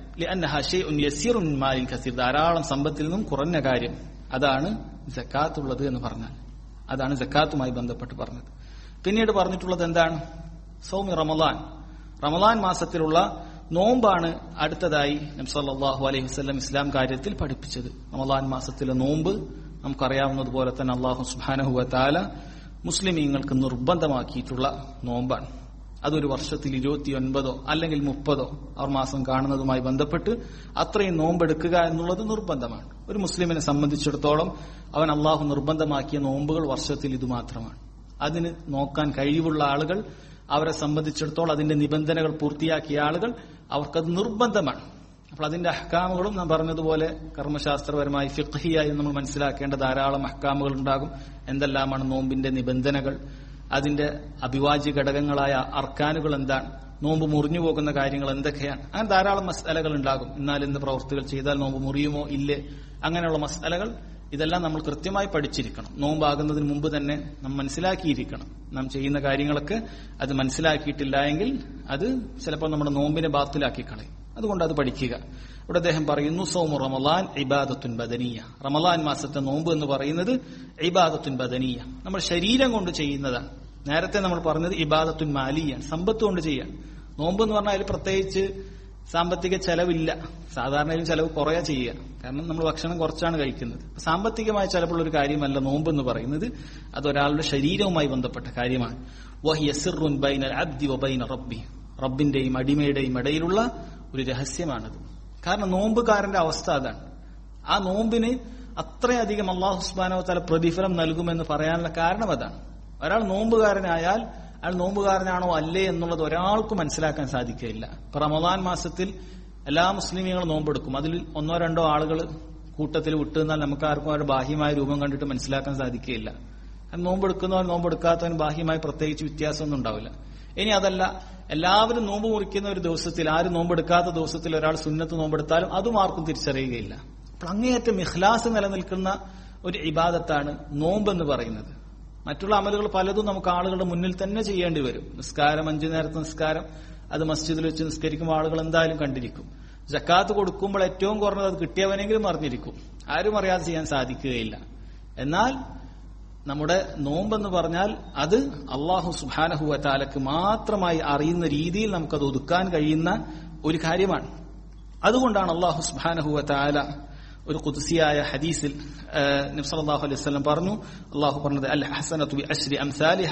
ധാരാളം സമ്പത്തിൽ നിന്നും കുറഞ്ഞ കാര്യം, അതാണ് സക്കാത്തുള്ളത് എന്ന് പറഞ്ഞാൽ, അതാണ് സക്കാത്തുമായി ബന്ധപ്പെട്ട് പറഞ്ഞത്. പിന്നീട് പറഞ്ഞിട്ടുള്ളത് എന്താണ്? സൗമി റമളാൻ, റമളാൻ മാസത്തിലുള്ള നോമ്പാണ് അടുത്തതായി നബി സല്ലല്ലാഹു അലൈഹി വസല്ലം ഇസ്ലാം കാര്യത്തിൽ പഠിപ്പിച്ചത്. റമളാൻ മാസത്തിലെ നോമ്പ് നമുക്കറിയാവുന്നതുപോലെ തന്നെ അല്ലാഹു സുബ്ഹാനഹു വ തആല മുസ്ലിമീങ്ങൾക്ക് നിർബന്ധമാക്കിയിട്ടുള്ള നോമ്പാണ്. അതൊരു വർഷത്തിൽ 29 അല്ലെങ്കിൽ 30 അവർ മാസം കാണുന്നതുമായി ബന്ധപ്പെട്ട് അത്രയും നോമ്പെടുക്കുക എന്നുള്ളത് നിർബന്ധമാണ്. ഒരു മുസ്ലിമിനെ സംബന്ധിച്ചിടത്തോളം അവൻ അള്ളാഹു നിർബന്ധമാക്കിയ നോമ്പുകൾ വർഷത്തിൽ ഇത് മാത്രമാണ്. അതിന് നോക്കാൻ കഴിവുള്ള ആളുകൾ, അവരെ സംബന്ധിച്ചിടത്തോളം അതിന്റെ നിബന്ധനകൾ പൂർത്തിയാക്കിയ ആളുകൾ, അവർക്കത് നിർബന്ധമാണ്. അപ്പോൾ അതിന്റെ അഹ്കാമുകളും നാം പറഞ്ഞതുപോലെ കർമ്മശാസ്ത്രപരമായി ഫിഖ്ഹിയായി നമ്മൾ മനസ്സിലാക്കേണ്ട ധാരാളം അഹ്കാമുകൾ ഉണ്ടാകും. എന്തെല്ലാമാണ് നോമ്പിന്റെ നിബന്ധനകൾ, അതിന്റെ അഭിവാജ്യ ഘടകങ്ങളായ അർക്കാനുകൾ എന്താണ്, നോമ്പ് മുറിഞ്ഞു പോകുന്ന കാര്യങ്ങൾ എന്തൊക്കെയാണ്, അങ്ങനെ ധാരാളം മസ്അലകൾ ഉണ്ടാകും. എന്നാൽ എന്ത് പ്രവൃത്തികൾ ചെയ്താൽ നോമ്പ് മുറിയുമോ ഇല്ലേ, അങ്ങനെയുള്ള മസ്അലകൾ ഇതെല്ലാം നമ്മൾ കൃത്യമായി പഠിച്ചിരിക്കണം. നോമ്പാകുന്നതിന് മുമ്പ് തന്നെ നാം മനസ്സിലാക്കിയിരിക്കണം. നാം ചെയ്യുന്ന കാര്യങ്ങളൊക്കെ അത് മനസ്സിലാക്കിയിട്ടില്ല എങ്കിൽ അത് ചിലപ്പോൾ നമ്മുടെ നോമ്പിനെ ബാത്തിലാക്കി കളയും. അതുകൊണ്ട് അത് പഠിക്കുക. ഇവിടെ അദ്ദേഹം പറയുന്നു, സൗമു റമളാൻ ഇബാദത്തുൻ ബദനിയ, റമളാൻ മാസത്തെ നോമ്പ് എന്ന് പറയുന്നത് ഇബാദത്തുൻ ബദനിയ, നമ്മൾ ശരീരം കൊണ്ട് ചെയ്യുന്നതാണ്. നേരത്തെ നമ്മൾ പറഞ്ഞത് ഇബാദത്തുൻ മാലിയാണ്, സമ്പത്ത് കൊണ്ട് ചെയ്യാൻ. നോമ്പ് എന്ന് പറഞ്ഞാൽ അതിൽ പ്രത്യേകിച്ച് സാമ്പത്തിക ചെലവില്ല. സാധാരണയും ചെലവ് കുറയാ ചെയ്യുക, കാരണം നമ്മൾ ഭക്ഷണം കുറച്ചാണ് കഴിക്കുന്നത്. സാമ്പത്തികമായ ചെലവുള്ള ഒരു കാര്യമല്ല നോമ്പ് എന്ന് പറയുന്നത്, അത് ഒരാളുടെ ശരീരവുമായി ബന്ധപ്പെട്ട കാര്യമാണ്. വഹിയ സിർറുൻ ബൈനൽ അബ്ദി വബൈന റബ്ബി, റബ്ബിന്റെയും അടിമയുടെയും ഇടയിലുള്ള ഒരു രഹസ്യമാണത്. കാരണം നോമ്പുകാരന്റെ അവസ്ഥ അതാണ്. ആ നോമ്പിന് അത്രയധികം അല്ലാഹു സുബ്ഹാനഹു വ തആല പ്രതിഫലം നൽകുമെന്ന് പറയാനുള്ള കാരണം അതാണ്. ഒരാൾ നോമ്പുകാരനായാൽ അയാൾ നോമ്പുകാരനാണോ അല്ലേ എന്നുള്ളത് ഒരാൾക്കും മനസ്സിലാക്കാൻ സാധിക്കുകയില്ല. ഇപ്പൊ റമളാൻ മാസത്തിൽ എല്ലാ മുസ്ലിമീങ്ങളും നോമ്പെടുക്കും. അതിൽ 1-2 ആളുകൾ കൂട്ടത്തിൽ വിട്ടുനിന്നാൽ നമുക്ക് ആർക്കും അവരുടെ ബാഹ്യമായ രൂപം കണ്ടിട്ട് മനസ്സിലാക്കാൻ സാധിക്കുകയില്ല. നോമ്പെടുക്കുന്നവൻ നോമ്പെടുക്കാത്തവൻ ബാഹ്യമായി പ്രത്യേകിച്ച് വ്യത്യാസമൊന്നും ഉണ്ടാവില്ല. ഇനി അതല്ല, എല്ലാവരും നോമ്പ് മുറിക്കുന്ന ഒരു ദിവസത്തിൽ, ആരും നോമ്പെടുക്കാത്ത ദിവസത്തിൽ ഒരാൾ സുന്നത്ത് നോമ്പെടുത്താലും അതും ആർക്കും തിരിച്ചറിയുകയില്ല. അപ്പോൾ അങ്ങേയറ്റം ഇഖ്ലാസ് നിലനിൽക്കുന്ന ഒരു ഇബാദത്താണ് നോമ്പെന്ന് പറയുന്നത്. മറ്റുള്ള അമലുകൾ പലതും നമുക്ക് ആളുകളുടെ മുന്നിൽ തന്നെ ചെയ്യേണ്ടി വരും. നിസ്കാരം, 5 നേരത്തെ നിസ്കാരം, അത് മസ്ജിദിൽ വെച്ച് നിസ്കരിക്കുമ്പോൾ ആളുകൾ എന്തായാലും കണ്ടിരിക്കും. സക്കാത്ത് കൊടുക്കുമ്പോൾ ഏറ്റവും കുറഞ്ഞത് അത് കിട്ടിയവനെങ്കിലും അറിഞ്ഞിരിക്കും. ആരും അറിയാതെ ചെയ്യാൻ സാധിക്കുകയില്ല. എന്നാൽ നമ്മുടെ നോമ്പെന്ന് പറഞ്ഞാൽ അത് അല്ലാഹു സുബ്ഹാനഹു വ തആലക്ക് മാത്രമായി അറിയുന്ന രീതിയിൽ നമുക്കത് ഒതുക്കാൻ കഴിയുന്ന ഒരു കാര്യമാണ്. അതുകൊണ്ടാണ് അല്ലാഹു സുബ്ഹാനഹു വ തആല ഒരു ഖുദ്സിയായ ഹദീസിൽ നബി സല്ലല്ലാഹു അലൈഹി വസല്ലം പറഞ്ഞു, അല്ലാഹു പറഞ്ഞത് അൽ ഹസനതു ബി അശ്രി അംസാലിഹ,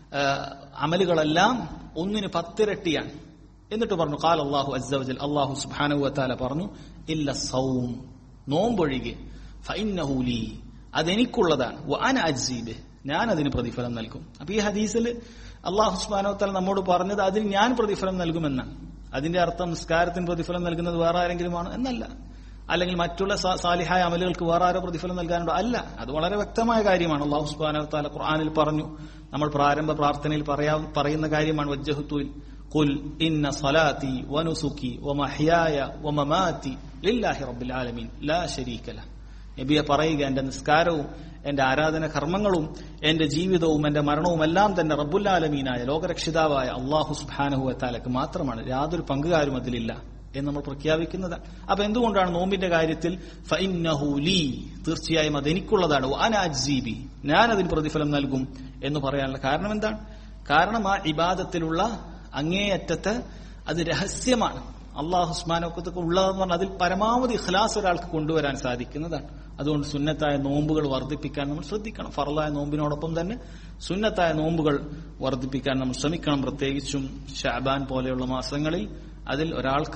അമലുകളെല്ലാം 1ന് 10 ഇരട്ടിയാണ്. എന്നിട്ട് പറഞ്ഞു ഖാല അല്ലാഹു അസ്സ വജൽ, അല്ലാഹു സുബ്ഹാനഹു വ തആല പറഞ്ഞു, ഇല്ല സൗം, നോമ്പൊഴികെ, ഫഇന്നഹു ലീ, അതെനിക്കുള്ളതാണ്, വഅന അജ്സി ബിഹി, ഞാൻ അതിന് പ്രതിഫലം നൽകും. അപ്പൊ ഈ ഹദീസിൽ അല്ലാഹു സുബ്ഹാനഹു വ തആല നമ്മോട് പറഞ്ഞത് അതിന് ഞാൻ പ്രതിഫലം നൽകുമെന്നാണ്. അതിന്റെ അർത്ഥം നിസ്കാരത്തിന് പ്രതിഫലം നൽകുന്നത് വേറെ ആരെങ്കിലുമാണ് എന്നല്ല, അല്ലെങ്കിൽ മറ്റുള്ള സാലിഹായ അമലുകൾക്ക് വേറെ ആരോ പ്രതിഫലം നൽകാനുണ്ടോ, അല്ല. അത് വളരെ വ്യക്തമായ കാര്യമാണ്. അല്ലാഹു സുബ്ഹാനഹു വ തആല ഖുർആനിൽ പറഞ്ഞു. നമ്മൾ പ്രാരംഭ പ്രാർത്ഥനയിൽ പറയുന്ന കാര്യമാണ്, വജ്ജഹ്തു ഖുൽ ഇന്ന സ്വലാത്തി വനുസുക്കി വമഹ്യായ വമമാതി ലില്ലാഹി റബ്ബിൽ ആലമീൻ ലാ ശരീക ലഹ്. നബിയെ പറയുക, എന്റെ നിസ്കാരവും എന്റെ ആരാധന കർമ്മങ്ങളും എന്റെ ജീവിതവും എന്റെ മരണവും എല്ലാം തന്നെ റബ്ബുൽ ആലമീനായ ലോകരക്ഷിതാവായ അല്ലാഹു സുബ്ഹാനഹു വ തആലക്ക് മാത്രമാണ്, യാതൊരു പങ്കുകാരും അതിലില്ല എന്ന് നമ്മൾ പ്രഖ്യാപിക്കുന്നതാണ്. അപ്പൊ എന്തുകൊണ്ടാണ് നോമ്പിന്റെ കാര്യത്തിൽ ഫഇന്നഹു ലീ, തീർച്ചയായും അതെനിക്കുള്ളതാണ്, വഅന അജ്സി ബി, ഞാൻ അതിന് പ്രതിഫലം നൽകും എന്ന് പറയാനുള്ള കാരണം എന്താണ്? കാരണം ആ ഇബാദത്തിലുള്ള അങ്ങേയറ്റത്തെ അത് രഹസ്യമാണ്. അല്ലാഹു സുബ്ഹാനഹു വ തആല ഉള്ളതെന്ന് പറഞ്ഞാൽ അതിൽ പരമാവധി ഇഖ്ലാസ് ഒരാൾക്ക് കൊണ്ടുവരാൻ സാധിക്കുന്നതാണ്. അതുകൊണ്ട് സുന്നത്തായ നോമ്പുകൾ വർദ്ധിപ്പിക്കാൻ നമ്മൾ ശ്രദ്ധിക്കണം. ഫർളായ നോമ്പിനോടൊപ്പം തന്നെ സുന്നത്തായ നോമ്പുകൾ വർദ്ധിപ്പിക്കാൻ നമ്മൾ ശ്രമിക്കണം. പ്രത്യേകിച്ചും ശഅബാൻ പോലെയുള്ള മാസങ്ങളിൽ അതിൽ ഒരാൾക്ക്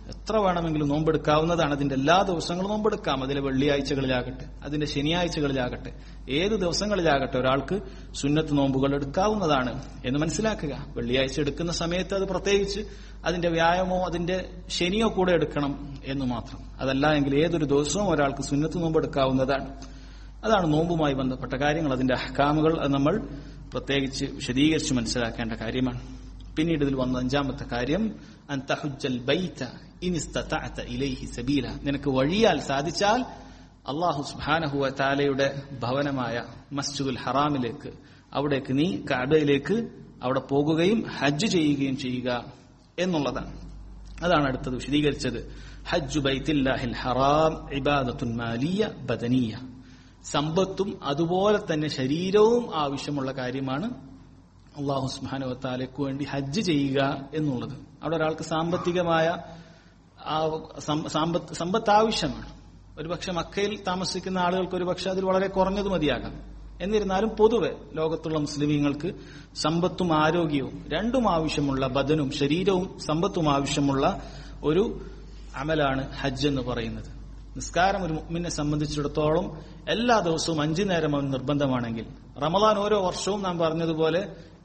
എത്ര വേണമെങ്കിലും നോമ്പെടുക്കാവുന്നതാണ്. അതിന്റെ എല്ലാ ദിവസങ്ങളും നോമ്പെടുക്കാം. അതിലെ വെള്ളിയാഴ്ചകളിലാകട്ടെ, അതിന്റെ ശനിയാഴ്ചകളിലാകട്ടെ, ഏത് ദിവസങ്ങളിലാകട്ടെ ഒരാൾക്ക് സുന്നത്ത് നോമ്പുകൾ എടുക്കാവുന്നതാണ് എന്ന് മനസ്സിലാക്കുക. വെള്ളിയാഴ്ച എടുക്കുന്ന സമയത്ത് അത് പ്രത്യേകിച്ച് അതിന്റെ വ്യായാമോ അതിന്റെ ശനിയോ കൂടെ എടുക്കണം എന്ന് മാത്രം. അതല്ല എങ്കിൽ ഏതൊരു ദിവസവും ഒരാൾക്ക് സുന്നത്ത് നോമ്പ് എടുക്കാവുന്നതാണ്. അതാണ് നോമ്പുമായി ബന്ധപ്പെട്ട കാര്യങ്ങൾ. അതിന്റെ അഹ്കാമുകൾ അത് നമ്മൾ പ്രത്യേകിച്ച് വിശദീകരിച്ച് മനസ്സിലാക്കേണ്ട കാര്യമാണ്. പിന്നീട് ഇതിൽ വന്ന അഞ്ചാമത്തെ കാര്യം അൻ തഹുജ്ജൽ ബൈത ഇൻ ഇസ്തതഅത ഇലൈഹി സബീല. നിനക്ക് വഴിയാൽ സാധിച്ചാൽ അല്ലാഹു സുബ്ഹാനഹു വ തആലയുടെ ഭവനമായ മസ്ജിദുൽ ഹറാമിലേക്ക്, അവിടേക്ക് നീ കഅബയിലേക്ക് അവിടെ പോകുകയും ഹജ്ജ് ചെയ്യുകയും ചെയ്യുക എന്നുള്ളതാണ്. അതാണ് അടുത്തത് വിശദീകരിച്ചത്. ഹജ്ജു ബൈത്തില്ലാഹിൽ ഹറാം ഇബാദത്തുൻ മാലിയ ബദനിയ. സമ്പത്തും അതുപോലെ തന്നെ ശരീരവും ആവശ്യമുള്ള കാര്യമാണ് അല്ലാഹു സുബ്ഹാനഹു വ തആലയ്ക്ക് വേണ്ടി ഹജ്ജ് ചെയ്യുക എന്നുള്ളത്. അവിടെ ഒരാൾക്ക് സാമ്പത്തികമായ സമ്പത്ത് ആവശ്യമാണ്. ഒരുപക്ഷെ മക്കയിൽ താമസിക്കുന്ന ആളുകൾക്ക് ഒരുപക്ഷെ അതിൽ വളരെ കുറഞ്ഞത് മതിയാകാം. എന്നിരുന്നാലും പൊതുവെ ലോകത്തുള്ള മുസ്ലിമീങ്ങൾക്ക് സമ്പത്തും ആരോഗ്യവും രണ്ടും ആവശ്യമുള്ള, ബദനും ശരീരവും സമ്പത്തും ആവശ്യമുള്ള ഒരു അമലാണ് ഹജ്ജ് എന്ന് പറയുന്നത്. നിസ്കാരം ഒരു മുഅ്മിനെ സംബന്ധിച്ചിടത്തോളം എല്ലാ ദിവസവും 5 നേരം അവൻ നിർബന്ധമാണെങ്കിൽ, റമദാൻ ഓരോ വർഷവും നാം പറഞ്ഞതുപോലെ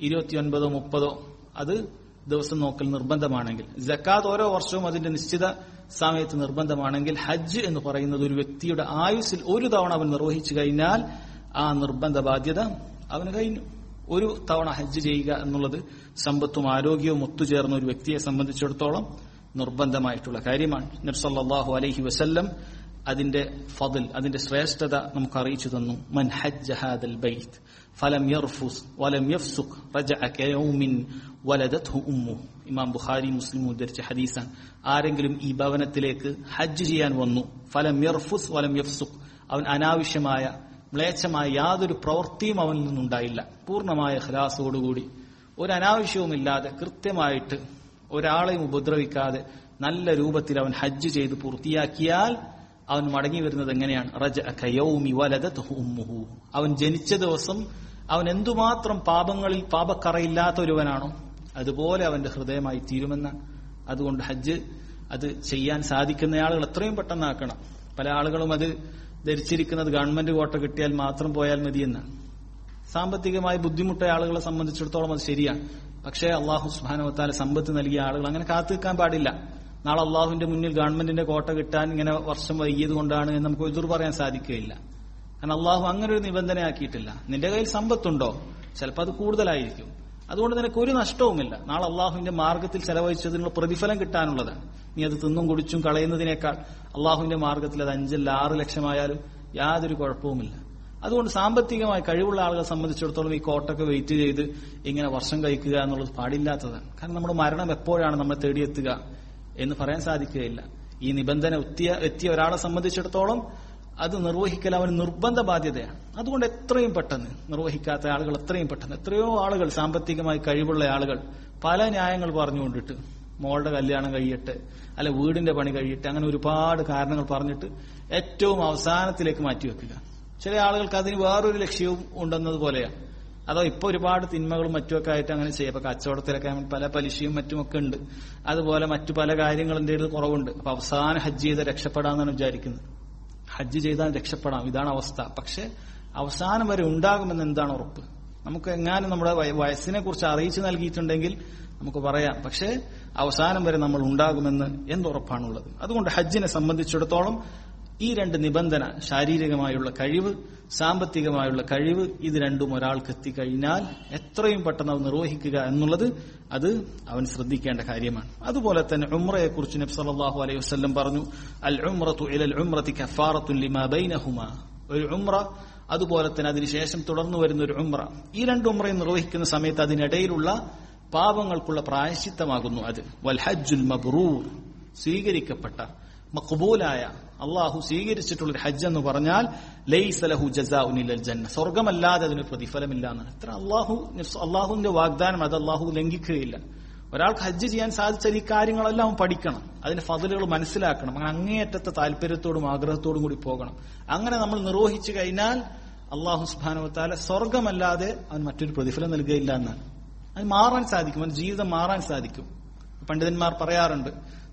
29 30 അത് ദിവസം നോക്കൽ നിർബന്ധമാണെങ്കിൽ, സക്കാത്ത് ഓരോ വർഷവും അതിന്റെ നിശ്ചിത സമയത്ത് നിർബന്ധമാണെങ്കിൽ, ഹജ്ജ് എന്ന് പറയുന്നത് ഒരു വ്യക്തിയുടെ ആയുസ്സിൽ ഒരു തവണ അവൻ നിർവഹിച്ചു കഴിഞ്ഞാൽ ആ നിർബന്ധ ബാധ്യത അവന് കഴിഞ്ഞു. ഒരു തവണ ഹജ്ജ് ചെയ്യുക എന്നുള്ളത് സമ്പത്തും ആരോഗ്യവും ഒത്തുചേർന്ന ഒരു വ്യക്തിയെ സംബന്ധിച്ചിടത്തോളം നിർബന്ധമായിട്ടുള്ള കാര്യമാണ്. നബി സല്ലല്ലാഹു അലൈഹി വസല്ലം അതിന്റെ ഫضل, അതിന്റെ ശ്രേഷ്ഠത നമുക്ക് അറിയിച്ചു തന്നു. മൻ ഹജ്ജ ഹാദൽ ബൈത്ത് ഫലം യർഫുസ് വലം യഫ്സുഖ് റജഅ കയൗമിൻ വലദത്ഹു ഉമ്മുഹു. ഇമാം ബുഖാരി മുസ്ലിം ഉദ്ധരിച്ച ഹദീസാണ്. ആരെങ്കിലും ഈ ഭവനത്തിലേക്ക് ഹജ്ജ് ചെയ്യാൻ വന്നു, ഫലം യർഫുസ് വലം യഫ്സുഖ്, അവൻ അനാവശ്യമായ മ്ലേച്ഛമായ യാതൊരു പ്രവൃത്തിയും അവനിൽ നിന്നുണ്ടായില്ല, പൂർണ്ണമായ ഖലാസോടുകൂടി ഒരു അനാവശ്യവുമില്ലാതെ കൃത്യമായിട്ട് ഒരാളെയും ഉപദ്രവിക്കാതെ നല്ല രൂപത്തിൽ അവൻ ഹജ്ജ് ചെയ്ത് പൂർത്തിയാക്കിയാൽ അവൻ മടങ്ങി വരുന്നത് എങ്ങനെയാണ്? റജഅ കയൗമി വലദത്ഹു ഉമ്മുഹു. അവൻ ജനിച്ച ദിവസം അവൻ എന്തുമാത്രം പാപങ്ങളിൽ പാപക്കറയില്ലാത്ത ഒരുവനാണോ അതുപോലെ അവന്റെ ഹൃദയമായി തീരുമെന്നാണ്. അതുകൊണ്ട് ഹജ്ജ് അത് ചെയ്യാൻ സാധിക്കുന്ന ആളുകൾ എത്രയും പെട്ടെന്നാക്കണം. പല ആളുകളും അത് ധരിച്ചിരിക്കുന്നത് ഗവൺമെന്റ് കോട്ട കിട്ടിയാൽ മാത്രം പോയാൽ മതിയെന്നാണ്. സാമ്പത്തികമായി ബുദ്ധിമുട്ടിയ ആളുകളെ സംബന്ധിച്ചിടത്തോളം അത് ശരിയാണ്. പക്ഷേ അല്ലാഹു സുബ്ഹാനഹു വ തആല സമ്പത്ത് നൽകിയ ആളുകൾ അങ്ങനെ കാത്തു നിൽക്കാൻ പാടില്ല. നാളെ അള്ളാഹുവിന്റെ മുന്നിൽ ഗവൺമെന്റിന്റെ കോട്ട കിട്ടാൻ ഇങ്ങനെ വർഷം വൈകിയത് കൊണ്ടാണ് എന്ന് നമുക്ക് എതിർ പറയാൻ സാധിക്കുകയില്ല. കാരണം അള്ളാഹു അങ്ങനെ ഒരു നിബന്ധനയാക്കിയിട്ടില്ല. നിന്റെ കയ്യിൽ സമ്പത്തുണ്ടോ, ചിലപ്പോൾ അത് കൂടുതലായിരിക്കും. അതുകൊണ്ട് നിനക്ക് ഒരു നഷ്ടവുമില്ല. നാളെ അള്ളാഹുവിന്റെ മാർഗത്തിൽ ചെലവഴിച്ചതിനുള്ള പ്രതിഫലം കിട്ടാനുള്ളതാണ്. നീ അത് തിന്നും കുടിച്ചും കളയുന്നതിനേക്കാൾ അള്ളാഹുവിന്റെ മാർഗത്തിൽ അത് 5 6 ലക്ഷമായാലും യാതൊരു കുഴപ്പവുമില്ല. അതുകൊണ്ട് സാമ്പത്തികമായി കഴിവുള്ള ആളുകളെ സംബന്ധിച്ചിടത്തോളം ഈ കോട്ടൊക്കെ വെയിറ്റ് ചെയ്ത് ഇങ്ങനെ വർഷം കഴിക്കുക എന്നുള്ളത് പാടില്ലാത്തതാണ്. കാരണം നമ്മുടെ മരണം എപ്പോഴാണ് നമ്മളെ തേടിയെത്തുക എന്ന് പറയാൻ സാധിക്കുകയില്ല. ഈ നിബന്ധന എത്തിയ ഒരാളെ സംബന്ധിച്ചിടത്തോളം അത് നിർവഹിക്കൽ അവന് നിർബന്ധ ബാധ്യതയാണ്. അതുകൊണ്ട് എത്രയും പെട്ടെന്ന്, നിർവഹിക്കാത്ത ആളുകൾ എത്രയും പെട്ടെന്ന്, എത്രയോ ആളുകൾ സാമ്പത്തികമായി കഴിവുള്ള ആളുകൾ പല ന്യായങ്ങൾ പറഞ്ഞുകൊണ്ടിട്ട് മോളുടെ കല്യാണം കഴിയട്ടെ, അല്ലെ വീടിന്റെ പണി കഴിയട്ടെ, അങ്ങനെ ഒരുപാട് കാരണങ്ങൾ പറഞ്ഞിട്ട് ഏറ്റവും അവസാനത്തിലേക്ക് മാറ്റിവെക്കുക. ചില ആളുകൾക്ക് അതിന് വേറൊരു ലക്ഷ്യവും ഉണ്ടെന്നതുപോലെയാണ്. അതോ ഇപ്പൊ ഒരുപാട് തിന്മകളും മറ്റുമൊക്കെ ആയിട്ട് അങ്ങനെ ചെയ്യാം. ഇപ്പൊ കച്ചവടത്തിലൊക്കെ പല പലിശയും മറ്റുമൊക്കെ ഉണ്ട്. അതുപോലെ മറ്റു പല കാര്യങ്ങളുടെ കുറവുണ്ട്. അപ്പൊ അവസാനം ഹജ്ജ് ചെയ്ത് രക്ഷപ്പെടാമെന്നാണ് വിചാരിക്കുന്നത്. ഹജ്ജ് ചെയ്താൽ രക്ഷപ്പെടാം, ഇതാണ് അവസ്ഥ. പക്ഷെ അവസാനം വരെ ഉണ്ടാകുമെന്ന് എന്താണ് ഉറപ്പ്? നമുക്ക് എങ്ങാനും നമ്മുടെ വയസ്സിനെ കുറിച്ച് അറിയിച്ചു നൽകിയിട്ടുണ്ടെങ്കിൽ നമുക്ക് പറയാം. പക്ഷെ അവസാനം വരെ നമ്മൾ ഉണ്ടാകുമെന്ന് എന്തുറപ്പാണുള്ളത്? അതുകൊണ്ട് ഹജ്ജിനെ സംബന്ധിച്ചിടത്തോളം ഈ 2 നിബന്ധന, ശാരീരികമായുള്ള കഴിവ്, സാമ്പത്തികമായുള്ള കഴിവ്, ഇത് രണ്ടും ഒരാൾക്ക് എത്തിക്കഴിഞ്ഞാൽ എത്രയും പെട്ടെന്ന് അവൻ നിർവഹിക്കുക എന്നുള്ളത് അത് അവൻ ശ്രദ്ധിക്കേണ്ട കാര്യമാണ്. അതുപോലെ തന്നെ ഉംറയെ കുറിച്ച് നബി സല്ലല്ലാഹു അലൈഹി വസല്ലം പറഞ്ഞു, അൽ ഉംറതു ഇലൽ ഉംറതി കഫാറത്തുൻ ലിമാ ബൈനഹുമാ. ഒരു ഉംറ അതുപോലെ തന്നെ അതിനുശേഷം തുടർന്നു വരുന്ന ഒരു ഉംറ, ഈ 2 ഉംറയും നിർവഹിക്കുന്ന സമയത്ത് അതിനിടയിലുള്ള പാപങ്ങൾക്കുള്ള പ്രായശ്ചിത്തമാകുന്നു അത്. വൽ ഹജ്ജുൽ മബ്റൂർ, സ്വീകരിക്കപ്പെട്ട മഖ്ബൂലായ അള്ളാഹു സ്വീകരിച്ചിട്ടുള്ളൊരു ഹജ്ജ് എന്ന് പറഞ്ഞാൽ ലൈസ ലഹു ജസാഉൻ ഇല്ലൽ ജന്ന, സ്വർഗമല്ലാതെ അതിന് പ്രതിഫലമില്ല എന്നാണ്. എത്ര അള്ളാഹുവിന്റെ വാഗ്ദാനം, അത് അള്ളാഹു ലംഘിക്കുകയില്ല. ഒരാൾക്ക് ഹജ്ജ് ചെയ്യാൻ സാധിച്ചാൽ ഈ കാര്യങ്ങളെല്ലാം പഠിക്കണം, അതിന്റെ ഫضലുകൾ മനസ്സിലാക്കണം, അങ്ങനെ അങ്ങേയറ്റത്തെ താല്പര്യത്തോടും ആഗ്രഹത്തോടും കൂടി പോകണം. അങ്ങനെ നമ്മൾ നിർവഹിച്ചു കഴിഞ്ഞാൽ അള്ളാഹു സുബ്ഹാനഹു വ തആല സ്വർഗമല്ലാതെ അവൻ മറ്റൊരു പ്രതിഫലം നൽകുകയില്ല എന്നാണ്. അത് മാറാൻ സാധിക്കും, അവൻ ജീവിതം മാറാൻ സാധിക്കും. പണ്ഡിതന്മാർ പറയാറുണ്ട്,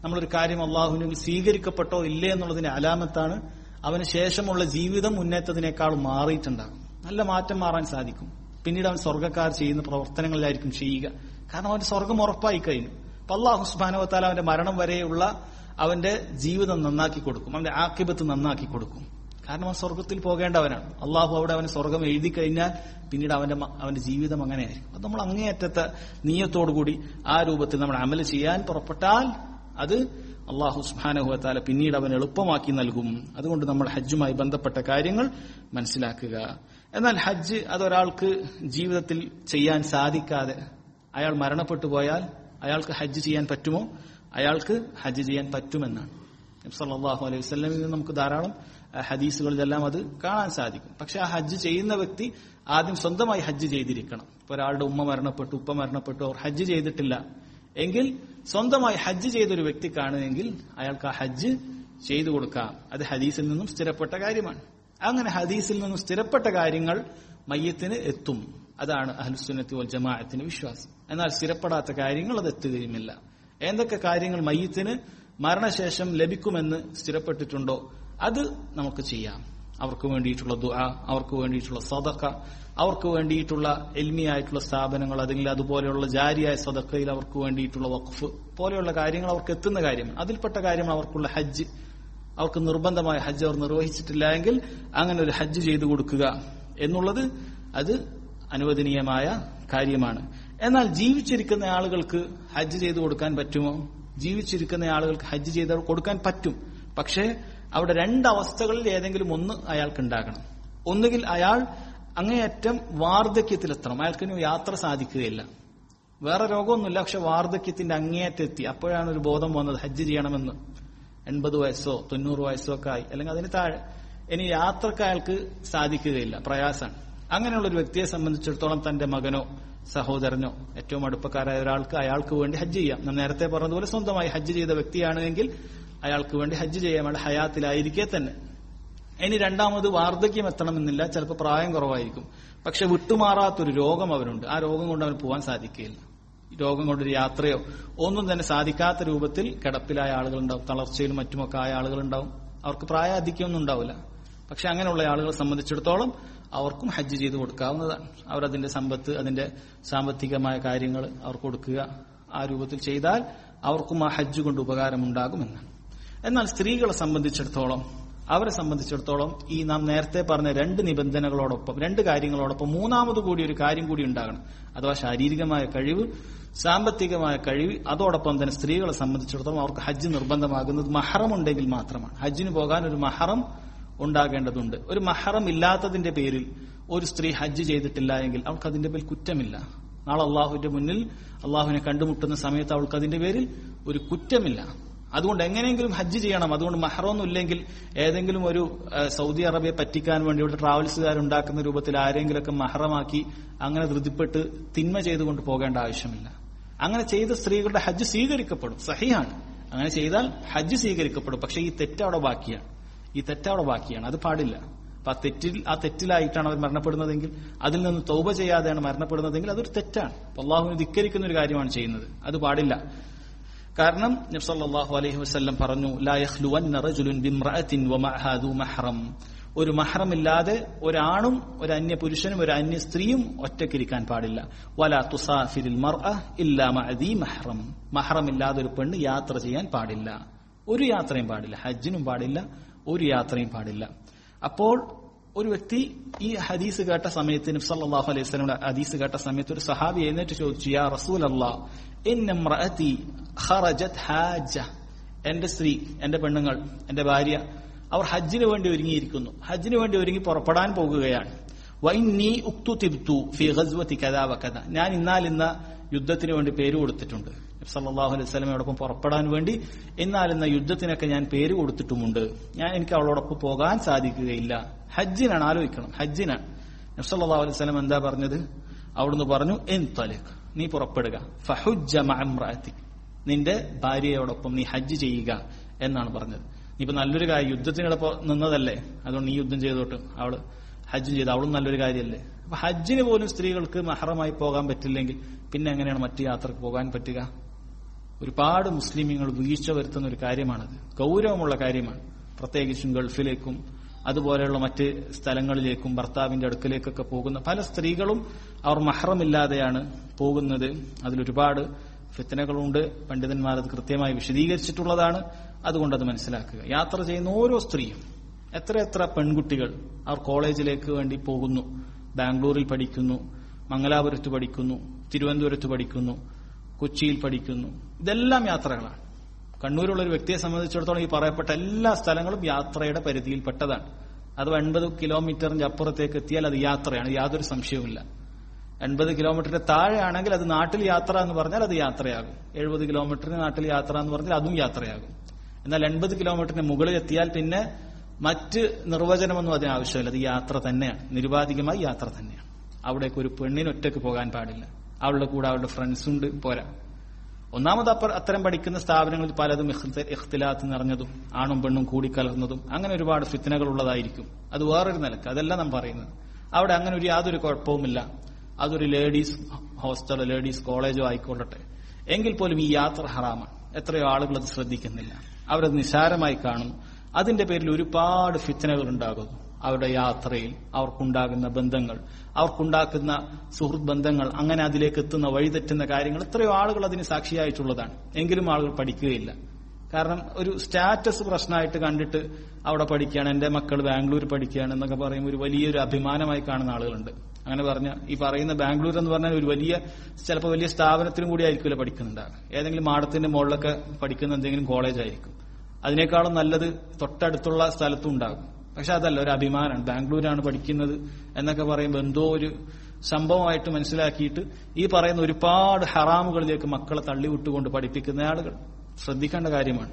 നമ്മളൊരു കാര്യം അള്ളാഹുവിന് സ്വീകരിക്കപ്പെട്ടോ ഇല്ലേ എന്നുള്ളതിന്റെ അലാമത്താണ് അവന് ശേഷമുള്ള ജീവിതം മുന്നേറ്റത്തിനേക്കാൾ മാറിയിട്ടുണ്ടാകും. നല്ല മാറ്റം മാറാൻ സാധിക്കും. പിന്നീട് അവൻ സ്വർഗ്ഗക്കാർ ചെയ്യുന്ന പ്രവർത്തനങ്ങളിലായിരിക്കും ചെയ്യുക. കാരണം അവന്റെ സ്വർഗം ഉറപ്പായി കഴിഞ്ഞു. അപ്പൊ അല്ലാഹു സുബ്ഹാനഹു വ തആല അവന്റെ മരണം വരെയുള്ള അവന്റെ ജീവിതം നന്നാക്കി കൊടുക്കും, അവന്റെ ആഖിബത്ത് നന്നാക്കി കൊടുക്കും. കാരണം അവൻ സ്വർഗത്തിൽ പോകേണ്ടവനാണ്. അള്ളാഹു അവിടെ അവന് സ്വർഗം എഴുതി കഴിഞ്ഞാൽ പിന്നീട് അവന്റെ ജീവിതം അങ്ങനെയായിരിക്കും. അത് നമ്മൾ അങ്ങേയറ്റത്തെ നീയത്തോടുകൂടി ആ രൂപത്തിൽ നമ്മൾ അമൽ ചെയ്യാൻ പുറപ്പെട്ടാൽ അത് അള്ളാഹു സുബ്ഹാനഹു വ തആല പിന്നീട് അവൻ എളുപ്പമാക്കി നൽകും. അതുകൊണ്ട് നമ്മൾ ഹജ്ജുമായി ബന്ധപ്പെട്ട കാര്യങ്ങൾ മനസ്സിലാക്കുക. എന്നാൽ ഹജ്ജ് അതൊരാൾക്ക് ജീവിതത്തിൽ ചെയ്യാൻ സാധിക്കാതെ അയാൾ മരണപ്പെട്ടു പോയാൽ അയാൾക്ക് ഹജ്ജ് ചെയ്യാൻ പറ്റുമോ? അയാൾക്ക് ഹജ്ജ് ചെയ്യാൻ പറ്റുമെന്നാണ് നബി സല്ലല്ലാഹു അലൈഹി വസല്ലമയിൽ നിന്ന് നമുക്ക് ധാരാളം ഹദീസുകളിലെല്ലാം അത് കാണാൻ സാധിക്കും. പക്ഷെ ആ ഹജ്ജ് ചെയ്യുന്ന വ്യക്തി ആദ്യം സ്വന്തമായി ഹജ്ജ് ചെയ്തിരിക്കണം. ഇപ്പൊ ഒരാളുടെ ഉമ്മ മരണപ്പെട്ടു, ഉപ്പ മരണപ്പെട്ടു, അവർ ഹജ്ജ് ചെയ്തിട്ടില്ല എങ്കിൽ സ്വന്തമായി ഹജ്ജ് ചെയ്തൊരു വ്യക്തി കാണുമെങ്കിൽ അയാൾക്ക് ആ ഹജ്ജ് ചെയ്തു കൊടുക്കാം. അത് ഹദീസിൽ നിന്നും സ്ഥിരപ്പെട്ട കാര്യമാണ്. അങ്ങനെ ഹദീസിൽ നിന്നും സ്ഥിരപ്പെട്ട കാര്യങ്ങൾ മയ്യത്തിന് എത്തും. അതാണ് അഹ്ലുസുന്നത്തി വൽ ജമാഅത്തിന്റെ വിശ്വാസം. എന്നാൽ സ്ഥിരപ്പെടാത്ത കാര്യങ്ങൾ അത് എത്തുകയുമില്ല. എന്തൊക്കെ കാര്യങ്ങൾ മയ്യത്തിന് മരണശേഷം ലഭിക്കുമെന്ന് സ്ഥിരപ്പെട്ടിട്ടുണ്ടോ അത് നമുക്ക് ചെയ്യാം. അവർക്ക് വേണ്ടിയിട്ടുള്ള ദുആ, അവർക്ക് വേണ്ടിയിട്ടുള്ള സദഖ, അവർക്ക് വേണ്ടിയിട്ടുള്ള ഇൽമിയായിട്ടുള്ള സ്ഥാപനങ്ങൾ, അല്ലെങ്കിൽ അതുപോലെയുള്ള ജാരിയായ സദഖയിൽ അവർക്ക് വേണ്ടിയിട്ടുള്ള വഖഫ് പോലെയുള്ള കാര്യങ്ങൾ അവർക്ക് എത്തുന്ന കാര്യമാണ്. അതിൽപ്പെട്ട കാര്യങ്ങൾ അവർക്കുള്ള ഹജ്ജ്, അവർക്ക് നിർബന്ധമായ ഹജ്ജ് അവർ നിർവഹിച്ചിട്ടില്ല എങ്കിൽ അങ്ങനെ ഒരു ഹജ്ജ് ചെയ്തു കൊടുക്കുക എന്നുള്ളത് അത് അനുവദനീയമായ കാര്യമാണ്. എന്നാൽ ജീവിച്ചിരിക്കുന്ന ആളുകൾക്ക് ഹജ്ജ് ചെയ്തു കൊടുക്കാൻ പറ്റുമോ? ജീവിച്ചിരിക്കുന്ന ആളുകൾക്ക് ഹജ്ജ് ചെയ്ത് കൊടുക്കാൻ പറ്റും. പക്ഷേ അവിടെ രണ്ടവസ്ഥകളിൽ ഏതെങ്കിലും ഒന്ന് അയാൾക്ക് ഉണ്ടാകണം. ഒന്നുകിൽ അയാൾ അങ്ങേയറ്റം വാർദ്ധക്യത്തിലെത്തണം, അയാൾക്കിന് യാത്ര സാധിക്കുകയില്ല, വേറെ രോഗമൊന്നുമില്ല, പക്ഷെ വാർദ്ധക്യത്തിന്റെ അങ്ങേയറ്റെത്തി, അപ്പോഴാണ് ഒരു ബോധം വന്നത് ഹജ്ജ് ചെയ്യണമെന്ന്. 80 വയസ്സോ 90 വയസ്സോ ഒക്കെ ആയി, അല്ലെങ്കിൽ അതിന് താഴെ, ഇനി യാത്രക്ക് അയാൾക്ക് സാധിക്കുകയില്ല, പ്രയാസമാണ്. അങ്ങനെയുള്ള ഒരു വ്യക്തിയെ സംബന്ധിച്ചിടത്തോളം തന്റെ മകനോ സഹോദരനോ ഏറ്റവും അടുപ്പക്കാരായ ഒരാൾക്ക് അയാൾക്ക് വേണ്ടി ഹജ്ജ് ചെയ്യാം. നാം നേരത്തെ പറഞ്ഞതുപോലെ സ്വന്തമായി ഹജ്ജ് ചെയ്ത വ്യക്തിയാണെങ്കിൽ അയാൾക്ക് വേണ്ടി ഹജ്ജ് ചെയ്യാം, അയാൾ ഹയാത്തിലായിരിക്കെ തന്നെ. ഇനി രണ്ടാമത് വാർദ്ധക്യം എത്തണമെന്നില്ല, ചിലപ്പോൾ പ്രായം കുറവായിരിക്കും, പക്ഷെ വിട്ടുമാറാത്തൊരു രോഗം അവനുണ്ട്, ആ രോഗം കൊണ്ട് അവന് പോകാൻ സാധിക്കുകയില്ല. രോഗം കൊണ്ടൊരു യാത്രയോ ഒന്നും തന്നെ സാധിക്കാത്ത രൂപത്തിൽ കിടപ്പിലായ ആളുകളുണ്ടാവും, തളർച്ചയിലും മറ്റുമൊക്കെ ആയ ആളുകളുണ്ടാവും. അവർക്ക് പ്രായാധിക്യമൊന്നും ഉണ്ടാവില്ല. പക്ഷെ അങ്ങനെയുള്ള ആളുകളെ സംബന്ധിച്ചിടത്തോളം അവർക്കും ഹജ്ജ് ചെയ്ത് കൊടുക്കാവുന്നതാണ്. അവരതിന്റെ സമ്പത്ത്, അതിന്റെ സാമ്പത്തികമായ കാര്യങ്ങൾ അവർ കൊടുക്കുക, ആ രൂപത്തിൽ ചെയ്താൽ അവർക്കും ആ ഹജ്ജ് കൊണ്ട് ഉപകാരമുണ്ടാകുമെന്നാണ്. എന്നാൽ സ്ത്രീകളെ സംബന്ധിച്ചിടത്തോളം, അവരെ സംബന്ധിച്ചിടത്തോളം ഈ നാം നേരത്തെ പറഞ്ഞ രണ്ട് നിബന്ധനകളോടൊപ്പം, രണ്ട് കാര്യങ്ങളോടൊപ്പം മൂന്നാമത് കൂടി ഒരു കാര്യം കൂടി ഉണ്ടാകണം. അഥവാ ശാരീരികമായ കഴിവ്, സാമ്പത്തികമായ കഴിവ്, അതോടൊപ്പം തന്നെ സ്ത്രീകളെ സംബന്ധിച്ചിടത്തോളം അവർക്ക് ഹജ്ജ് നിർബന്ധമാകുന്നത് മഹറം ഉണ്ടെങ്കിൽ മാത്രമാണ്. ഹജ്ജിന് പോകാൻ ഒരു മഹറം ഉണ്ടാകേണ്ടതുണ്ട്. ഒരു മഹറം ഇല്ലാത്തതിന്റെ പേരിൽ ഒരു സ്ത്രീ ഹജ്ജ് ചെയ്തിട്ടില്ല എങ്കിൽ അവൾക്ക് അതിന്റെ പേരിൽ കുറ്റമില്ല. നാളെ അള്ളാഹുവിന്റെ മുന്നിൽ അള്ളാഹുവിനെ കണ്ടുമുട്ടുന്ന സമയത്ത് അവൾക്ക് അതിന്റെ പേരിൽ ഒരു കുറ്റമില്ല. അതുകൊണ്ട് എങ്ങനെയെങ്കിലും ഹജ്ജ് ചെയ്യണം. അതുകൊണ്ട് മഹറമൊന്നും ഇല്ലെങ്കിൽ ഏതെങ്കിലും ഒരു സൗദി അറേബ്യയെ പറ്റിക്കാൻ വേണ്ടി ഇവിടെ ട്രാവൽസുകാരുണ്ടാക്കുന്ന രൂപത്തിൽ ആരെങ്കിലുമൊക്കെ മഹറമാക്കി അങ്ങനെ ധൃതിപ്പെട്ട് തിന്മ ചെയ്തുകൊണ്ട് പോകേണ്ട ആവശ്യമില്ല. അങ്ങനെ ചെയ്ത സ്ത്രീകളുടെ ഹജ്ജ് സ്വീകരിക്കപ്പെടും, സഹിയാണ്. അങ്ങനെ ചെയ്താൽ ഹജ്ജ് സ്വീകരിക്കപ്പെടും. പക്ഷെ ഈ തെറ്റവിടെ ബാക്കിയാണ്, അത് പാടില്ല. അപ്പൊ ആ തെറ്റിലായിട്ടാണ് അവർ മരണപ്പെടുന്നതെങ്കിൽ, അതിൽ നിന്ന് തൗബ ചെയ്യാതെയാണ് മരണപ്പെടുന്നതെങ്കിൽ അതൊരു തെറ്റാണ്. അള്ളാഹുവിനെ ധിക്കരിക്കുന്ന ഒരു കാര്യമാണ് ചെയ്യുന്നത്, അത് പാടില്ല. കാരണം നബി സല്ലല്ലാഹു അലൈഹി വസല്ലം പറഞ്ഞു, ലാ യഖ്ലുവന്ന റജുലുൻ ബിംറഅത്തിൻ വമഅഹാ ദു മഹ്റം. ഒരു മഹ്റമില്ലാതെ ഒരാണും ഒരു അന്യ പുരുഷനും ഒരു അന്യ സ്ത്രീയും ഒറ്റയ്ക്കിരിക്കാൻ പാടില്ല. വലാ തുസാഫിരിൽ മർഅ ഇല്ലാ മഅ ദി മഹ്റം. മഹ്റമില്ലാതെ ഒരു പെണ്ണ് യാത്ര ചെയ്യാൻ പാടില്ല, ഒരു യാത്രയും പാടില്ല, ഹജ്ജിനും പാടില്ല, ഒരു യാത്രയും പാടില്ല. അപ്പോൾ ഒരു വ്യക്തി ഈ ഹദീസ് കേട്ട സമയത്ത്, നബി സല്ലല്ലാഹു അലൈഹി വസല്ലമയുടെ ഹദീസ് കേട്ട സമയത്ത് ഒരു സഹാബി എഴുന്നേറ്റ് ചോദിച്ചു, യാ റസൂലല്ലാഹ് ഇന്ന ഇംറഅതി ഖറജത് ഹാജ. എന്റെ സ്ത്രീ, എന്റെ പെണ്ണുങ്ങൾ, എന്റെ ഭാര്യ, അവർ ഹജ്ജിന് വേണ്ടി ഒരുങ്ങിയിരിക്കുന്നു, ഹജ്ജിന് വേണ്ടി ഒരുങ്ങി പുറപ്പെടാൻ പോകുകയാണ്. വഇന്നി ഉക്തുതിബ്തു ഫീ ഗസ്വതി കദാ വകദാ. ഞാൻ ഇന്നാലിന്ന യുദ്ധത്തിന് വേണ്ടി പേര് കൊടുത്തിട്ടുണ്ട്. നബി സല്ലല്ലാഹു അലൈഹി വസല്ലമയോടൊപ്പം പുറപ്പെടാൻ വേണ്ടി ഇന്നാലിന്ന യുദ്ധത്തിനൊക്കെ ഞാൻ പേര് കൊടുത്തിട്ടുമുണ്ട്. എനിക്ക് അവളോടൊപ്പം പോകാൻ സാധിക്കുകയില്ല. ഹജ്ജിനാണ്, ആലോചിക്കണം, ഹജ്ജിനാണ്. നബി സല്ലല്ലാഹു അലൈഹി വസല്ലം എന്താ പറഞ്ഞത്? അവിടുന്ന് പറഞ്ഞു, ഇൻതലിഖ്, നീ പുറപ്പെടുക, ഫഹുജ്ജ മഅ ഇംറഅതിക്, നിന്റെ ഭാര്യയോടൊപ്പം നീ ഹജ്ജ് ചെയ്യുക എന്നാണ് പറഞ്ഞത്. നീ ഇപ്പൊ നല്ലൊരു കാര്യം, യുദ്ധത്തിനിടപ്പോ നിന്നതല്ലേ, അതുകൊണ്ട് നീ യുദ്ധം ചെയ്തോട്ട് അവള് ഹജ്ജ് ചെയ്ത്, അവളും നല്ലൊരു കാര്യമല്ലേ. അപ്പൊ ഹജ്ജിന് പോലും സ്ത്രീകൾക്ക് മഹറമായി പോകാൻ പറ്റില്ലെങ്കിൽ പിന്നെ എങ്ങനെയാണ് മറ്റു യാത്രക്ക് പോകാൻ പറ്റുക? ഒരുപാട് മുസ്ലിമീങ്ങൾ വീഴ്ച വരുത്തുന്ന ഒരു കാര്യമാണത്. ഗൗരവമുള്ള കാര്യമാണ്. പ്രത്യേകിച്ചും ഗൾഫിലേക്കും അതുപോലെയുള്ള മറ്റ് സ്ഥലങ്ങളിലേക്കും ഭർത്താവിന്റെ അടുക്കലേക്കൊക്കെ പോകുന്ന പല സ്ത്രീകളും അവർ മഹ്റമില്ലാതെയാണ് പോകുന്നത്. അതിലൊരുപാട് ഫിത്നകളുണ്ട്. പണ്ഡിതന്മാർ അത് കൃത്യമായി വിശദീകരിച്ചിട്ടുള്ളതാണ്. അതുകൊണ്ട് അത് മനസ്സിലാക്കുക. യാത്ര ചെയ്യുന്ന ഓരോ സ്ത്രീയും, എത്ര പെൺകുട്ടികൾ അവർ കോളേജിലേക്ക് വേണ്ടി പോകുന്നു, ബാംഗ്ലൂരിൽ പഠിക്കുന്നു, മംഗലാപുരത്ത് പഠിക്കുന്നു, തിരുവനന്തപുരത്ത് പഠിക്കുന്നു, കൊച്ചിയിൽ പഠിക്കുന്നു. ഇതെല്ലാം യാത്രകളാണ്. കണ്ണൂരുള്ള ഒരു വ്യക്തിയെ സംബന്ധിച്ചിടത്തോളം ഈ പറയപ്പെട്ട എല്ലാ സ്ഥലങ്ങളും യാത്രയുടെ പരിധിയിൽപ്പെട്ടതാണ്. അത് 80 കിലോമീറ്ററിന്റെ അപ്പുറത്തേക്ക് എത്തിയാൽ അത് യാത്രയാണ്, യാതൊരു സംശയവുമില്ല. 80 കിലോമീറ്ററിന്റെ താഴെയാണെങ്കിൽ അത് നാട്ടിൽ യാത്ര എന്ന് പറഞ്ഞാൽ അത് യാത്രയാകും. 70 കിലോമീറ്ററിന് നാട്ടിൽ യാത്ര എന്ന് പറഞ്ഞാൽ അതും യാത്രയാകും. എന്നാൽ 80 കിലോമീറ്ററിന് മുകളിൽ എത്തിയാൽ പിന്നെ മറ്റ് നിർവചനമൊന്നും അതിന് ആവശ്യമില്ല. അത് യാത്ര തന്നെയാണ്, നിരുപാധികമായി യാത്ര തന്നെയാണ്. അവിടേക്ക് ഒരു പെണ്ണിന് ഒറ്റയ്ക്ക് പോകാൻ പാടില്ല. അവളുടെ കൂടെ അവളുടെ ഫ്രണ്ട്സ് ഉണ്ട്, പോരാ. ഒന്നാമത് അത്തരം പഠിക്കുന്ന സ്ഥാപനങ്ങളിൽ പലതും ഇഖ്തിലാത്ത് നിറഞ്ഞതും ആണും പെണ്ണും കൂടിക്കലർന്നതും അങ്ങനെ ഒരുപാട് ഫിത്നകൾ ഉള്ളതായിരിക്കും. അത് വേറൊരു നിലക്ക്, അതല്ല നാം പറയുന്നത്. അവിടെ അങ്ങനെ യാതൊരു കുഴപ്പവുമില്ല. അതൊരു ലേഡീസ് ഹോസ്റ്റലോ ലേഡീസ് കോളേജോ ആയിക്കൊള്ളട്ടെ, എങ്കിൽ പോലും ഈ യാത്ര ഹറാമാണ്. എത്രയോ ആളുകൾ അത് ശ്രദ്ധിക്കുന്നില്ല, അവരത് നിസ്സാരമായി കാണുന്നു. അതിന്റെ പേരിൽ ഒരുപാട് ഫിത്നകൾ ഉണ്ടാകുന്നു. അവരുടെ യാത്രയിൽ അവർക്കുണ്ടാകുന്ന ബന്ധങ്ങൾ, അവർക്കുണ്ടാക്കുന്ന സുഹൃത്ത് ബന്ധങ്ങൾ, അങ്ങനെ അതിലേക്ക് എത്തുന്ന വഴിതെറ്റുന്ന കാര്യങ്ങൾ എത്രയോ ആളുകൾ അതിന് സാക്ഷിയായിട്ടുള്ളതാണ്. എങ്കിലും ആളുകൾ പഠിക്കുകയില്ല. കാരണം ഒരു സ്റ്റാറ്റസ് പ്രശ്നമായിട്ട് കണ്ടിട്ട് അവിടെ പഠിക്കുകയാണ്, എന്റെ മക്കൾ ബാംഗ്ലൂർ പഠിക്കുകയാണ് എന്നൊക്കെ പറയും ഒരു വലിയൊരു അഭിമാനമായി കാണുന്ന ആളുകളുണ്ട്. അങ്ങനെ പറഞ്ഞ ഈ പറയുന്ന ബാംഗ്ലൂർ എന്ന് പറഞ്ഞാൽ ഒരു ചിലപ്പോൾ വലിയ സ്ഥാപനത്തിനും കൂടി ആയിരിക്കില്ല പഠിക്കുന്നുണ്ടാകും. ഏതെങ്കിലും മാടത്തിന്റെ മുകളിലൊക്കെ പഠിക്കുന്ന എന്തെങ്കിലും കോളേജ് ആയിരിക്കും. അതിനേക്കാളും നല്ലത് തൊട്ടടുത്തുള്ള സ്ഥലത്തും ഉണ്ടാകും. പക്ഷെ അതല്ല, ഒരു അഭിമാനമാണ്, ബാംഗ്ലൂരാണ് പഠിക്കുന്നത് എന്നൊക്കെ പറയുമ്പോൾ എന്തോ ഒരു സംഭവമായിട്ട് മനസ്സിലാക്കിയിട്ട് ഈ പറയുന്ന ഒരുപാട് ഹറാമുകളിലേക്ക് മക്കളെ തള്ളിവിട്ടുകൊണ്ട് പഠിപ്പിക്കുന്ന ആളുകൾ ശ്രദ്ധിക്കേണ്ട കാര്യമാണ്.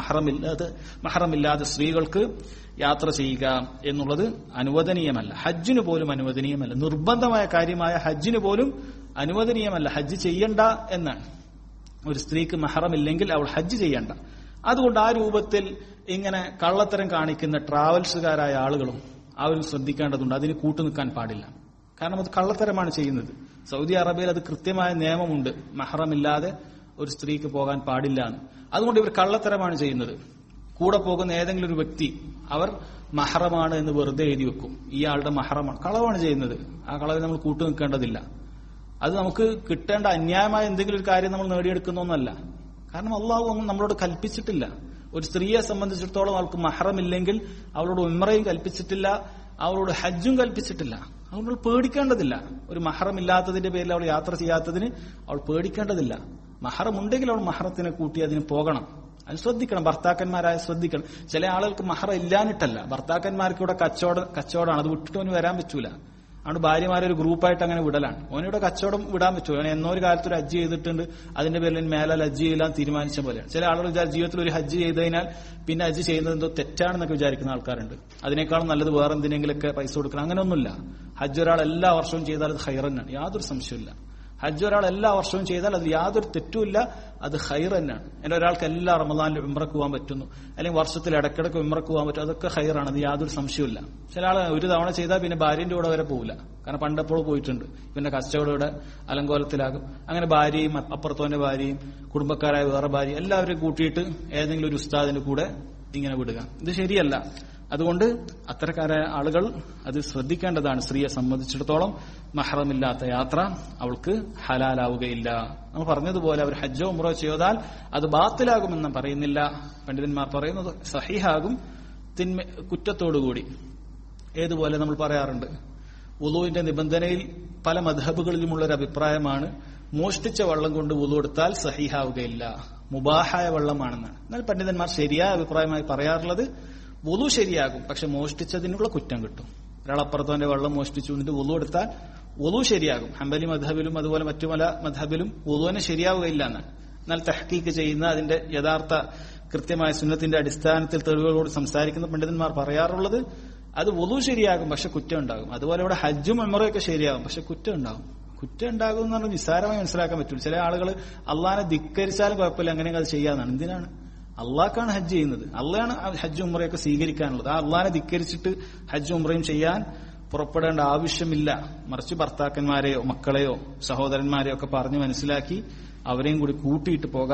മഹ്റമില്ലാതെ സ്ത്രീകൾക്ക് യാത്ര ചെയ്യുക എന്നുള്ളത് അനുവദനീയമല്ല. ഹജ്ജിന് പോലും അനുവദനീയമല്ല. നിർബന്ധമായ കാര്യമായ ഹജ്ജിന് പോലും അനുവദനീയമല്ല. ഹജ്ജ് ചെയ്യണ്ട എന്നാണ്. ഒരു സ്ത്രീക്ക് മഹ്റമില്ലെങ്കിൽ അവൾ ഹജ്ജ് ചെയ്യണ്ട. അതുകൊണ്ട് ആ രൂപത്തിൽ ഇങ്ങനെ കള്ളത്തരം കാണിക്കുന്ന ട്രാവൽസുകാരായ ആളുകളും അവരും ശ്രദ്ധിക്കേണ്ടതുണ്ട്. അതിന് കൂട്ടുനിൽക്കാൻ പാടില്ല. കാരണം അത് കള്ളത്തരമാണ് ചെയ്യുന്നത്. സൗദി അറേബ്യയിൽ അത് കൃത്യമായ നിയമമുണ്ട്, മഹ്റമില്ലാതെ ഒരു സ്ത്രീക്ക് പോകാൻ പാടില്ല എന്ന്. അതുകൊണ്ട് ഇവർ കള്ളത്തരമാണ് ചെയ്യുന്നത്. കൂടെ പോകുന്ന ഏതെങ്കിലും ഒരു വ്യക്തി അവർ മഹ്റമാണ് എന്ന് വെറുതെ എഴുതി വെക്കും. ഇയാളുടെ മഹ്റമാണ്, കളവാണ് ചെയ്യുന്നത്. ആ കളവിൽ നമ്മൾ കൂട്ടുനിൽക്കേണ്ടതില്ല. അത് നമുക്ക് കിട്ടേണ്ട അന്യായമായ എന്തെങ്കിലും ഒരു കാര്യം നമ്മൾ നേടിയെടുക്കുന്നൊന്നല്ല. കാരണം അള്ളാഹു നമ്മളോട് കൽപ്പിച്ചിട്ടില്ല. ഒരു സ്ത്രീയെ സംബന്ധിച്ചിടത്തോളം അവൾക്ക് മഹ്റമില്ലെങ്കിൽ അവളോട് ഉംറയും കൽപ്പിച്ചിട്ടില്ല, അവളോട് ഹജ്ജും കൽപ്പിച്ചിട്ടില്ല. അതുകൊണ്ട് പേടിക്കേണ്ടതില്ല. ഒരു മഹ്റമില്ലാത്തതിന്റെ പേരിൽ അവൾ യാത്ര ചെയ്യാത്തതിന് അവൾ പേടിക്കേണ്ടതില്ല. മഹ്റമുണ്ടെങ്കിൽ അവൾ മഹ്റത്തിനെ കൂട്ടി അതിന് പോകണം. അത് ശ്രദ്ധിക്കണം. ഭർത്താക്കന്മാരായ ശ്രദ്ധിക്കണം. ചില ആളുകൾക്ക് മഹ്റം ഇല്ലാഞ്ഞിട്ടല്ല, ഭർത്താക്കന്മാർക്ക് ഇവിടെ കച്ചവടമാണ്, അത് വിട്ടിട്ട് അവന് വരാൻ പറ്റൂല. അതുകൊണ്ട് ഭാര്യമാരെ ഒരു ഗ്രൂപ്പായിട്ട് അങ്ങനെ വിടലാണ്. ഓനിവിടെ കച്ചവടം വിടാൻ പറ്റുമോ? അവൻ എന്നോ ഒരു കാലത്ത് ഒരു ഹജ്ജ് ചെയ്തിട്ടുണ്ട്, അതിന്റെ പേരിൽ മേലെ ഹജ്ജ് ചെയ്യാൻ തീരുമാനിച്ച പോലെയാണ്. ചില ആളുകൾ ജീവിതത്തിൽ ഒരു ഹജ്ജ് ചെയ്തതിനാൽ പിന്നെ ഹജ്ജ് ചെയ്യുന്നത് എന്തോ തെറ്റാണെന്നൊക്കെ വിചാരിക്കുന്ന ആൾക്കാരുണ്ട്. അതിനേക്കാളും നല്ലത് വേറെ എന്തിനെങ്കിലൊക്കെ പൈസ കൊടുക്കണം. അങ്ങനെയൊന്നുമില്ല. ഹജ്ജ് ഒരാൾ എല്ലാ വർഷവും ചെയ്താൽ അത് ഖൈറന്നാണ്, യാതൊരു സംശയമില്ല. ഹജ്ജ് ഒരാൾ എല്ലാ വർഷവും ചെയ്താൽ അത് യാതൊരു തെറ്റുമില്ല, അത് ഖൈർ തന്നെയാണ്. എന്റെ ഒരാൾക്ക് എല്ലാ റമദാനിലും ഉംറക്ക് പോകാൻ പറ്റുന്നു, അല്ലെങ്കിൽ വർഷത്തിൽ ഇടയ്ക്കിടയ്ക്ക് ഉംറക്ക് പോകാൻ പറ്റും, അതൊക്കെ ഖൈറാണ്, അത് യാതൊരു സംശയമില്ല. ചില ആൾ ഒരു തവണ ചെയ്താൽ പിന്നെ ഭാര്യന്റെ കൂടെ വരെ പോകില്ല. കാരണം പണ്ടെപ്പോൾ പോയിട്ടുണ്ട്, പിന്നെ കച്ചവടയുടെ അലങ്കോലത്തിലാകും. അങ്ങനെ ഭാര്യയും അപ്പുറത്തോന്റെ ഭാര്യയും കുടുംബക്കാരായ വേറെ ഭാര്യ എല്ലാവരെയും കൂട്ടിയിട്ട് ഏതെങ്കിലും ഒരു ഉസ്താദിന്റെ കൂടെ ഇങ്ങനെ വിടുക, ഇത് ശരിയല്ല. അതുകൊണ്ട് അത്തരക്കാരായ ആളുകൾ അത് ശ്രദ്ധിക്കേണ്ടതാണ്. സ്ത്രീയെ സംബന്ധിച്ചിടത്തോളം മഹ്റമില്ലാത്ത യാത്ര അവൾക്ക് ഹലാലാവുകയില്ല. നമ്മൾ പറഞ്ഞതുപോലെ അവർ ഹജ്ജോ ഉംറോ ചെയ്താൽ അത് ബാത്തിലാകുമെന്ന് പറയുന്നില്ല. പണ്ഡിതന്മാർ പറയുന്നത് സഹീഹാകും കുറ്റത്തോടുകൂടി. ഏതുപോലെ നമ്മൾ പറയാറുണ്ട്, വുളൂവിന്റെ നിബന്ധനയിൽ പല മദ്ഹബുകളിലുമുള്ളൊരു അഭിപ്രായമാണ് മോഷ്ടിച്ച വെള്ളം കൊണ്ട് വുളൂ എടുത്താൽ സഹീഹാവുകയില്ല, മുബാഹായ വെള്ളമാണെന്നാണ്. എന്നാൽ പണ്ഡിതന്മാർ ശരിയായ അഭിപ്രായമായി പറയാറുള്ളത് വുളു ശരിയാകും, പക്ഷെ മോഷ്ടിച്ചതിനുള്ള കുറ്റം കിട്ടും. ഒരാൾ അപ്പുറത്തോന്റെ വെള്ളം മോഷ്ടിച്ചു എന്നിട്ട് വുളു എടുത്താൽ വുളു ശരിയാകും. ഹംബലി മദ്ഹബിലും അതുപോലെ മറ്റു പല മദ്ഹബിലും വുളുവിന് ശരിയാവുകയില്ല എന്നാണ്. എന്നാൽ തഹ്ഖീഖ് ചെയ്യുന്ന അതിന്റെ യഥാർത്ഥ കൃത്യമായ സുന്നത്തിന്റെ അടിസ്ഥാനത്തിൽ തെളിവുകളോട് സംസാരിക്കുന്ന പണ്ഡിതന്മാർ പറയാറുള്ളത് അത് വുളു ശരിയാകും, പക്ഷെ കുറ്റം ഉണ്ടാകും. അതുപോലെ ഇവിടെ ഹജ്ജും ഉംറയൊക്കെ ശരിയാകും, പക്ഷെ കുറ്റം ഉണ്ടാകും. കുറ്റം ഉണ്ടാകും എന്ന് പറഞ്ഞാൽ നിസ്സാരമായി മനസ്സിലാക്കാൻ പറ്റില്ല. ചില ആളുകൾ അള്ളാഹിനെ ധിക്കരിച്ചാലും കുഴപ്പമില്ല, അങ്ങനെയൊക്കെ അത് ചെയ്യാന്നാണ്. എന്തിനാണ്? അള്ളാഹ്ക്കാണ് ഹജ്ജ് ചെയ്യുന്നത്, അള്ളാഹാണ് ഹജ്ജ് ഉംറയൊക്കെ സ്വീകരിക്കാനുള്ളത്. ആ അള്ളാഹിനെ ധിക്കരിച്ചിട്ട് ഹജ്ജ് ഉംറയും ചെയ്യാൻ പുറപ്പെടേണ്ട ആവശ്യമില്ല. മറിച്ച് ഭർത്താക്കന്മാരെയോ മക്കളെയോ സഹോദരന്മാരെയോ ഒക്കെ പറഞ്ഞ് മനസ്സിലാക്കി അവരെയും കൂടി കൂട്ടിയിട്ട് പോകാൻ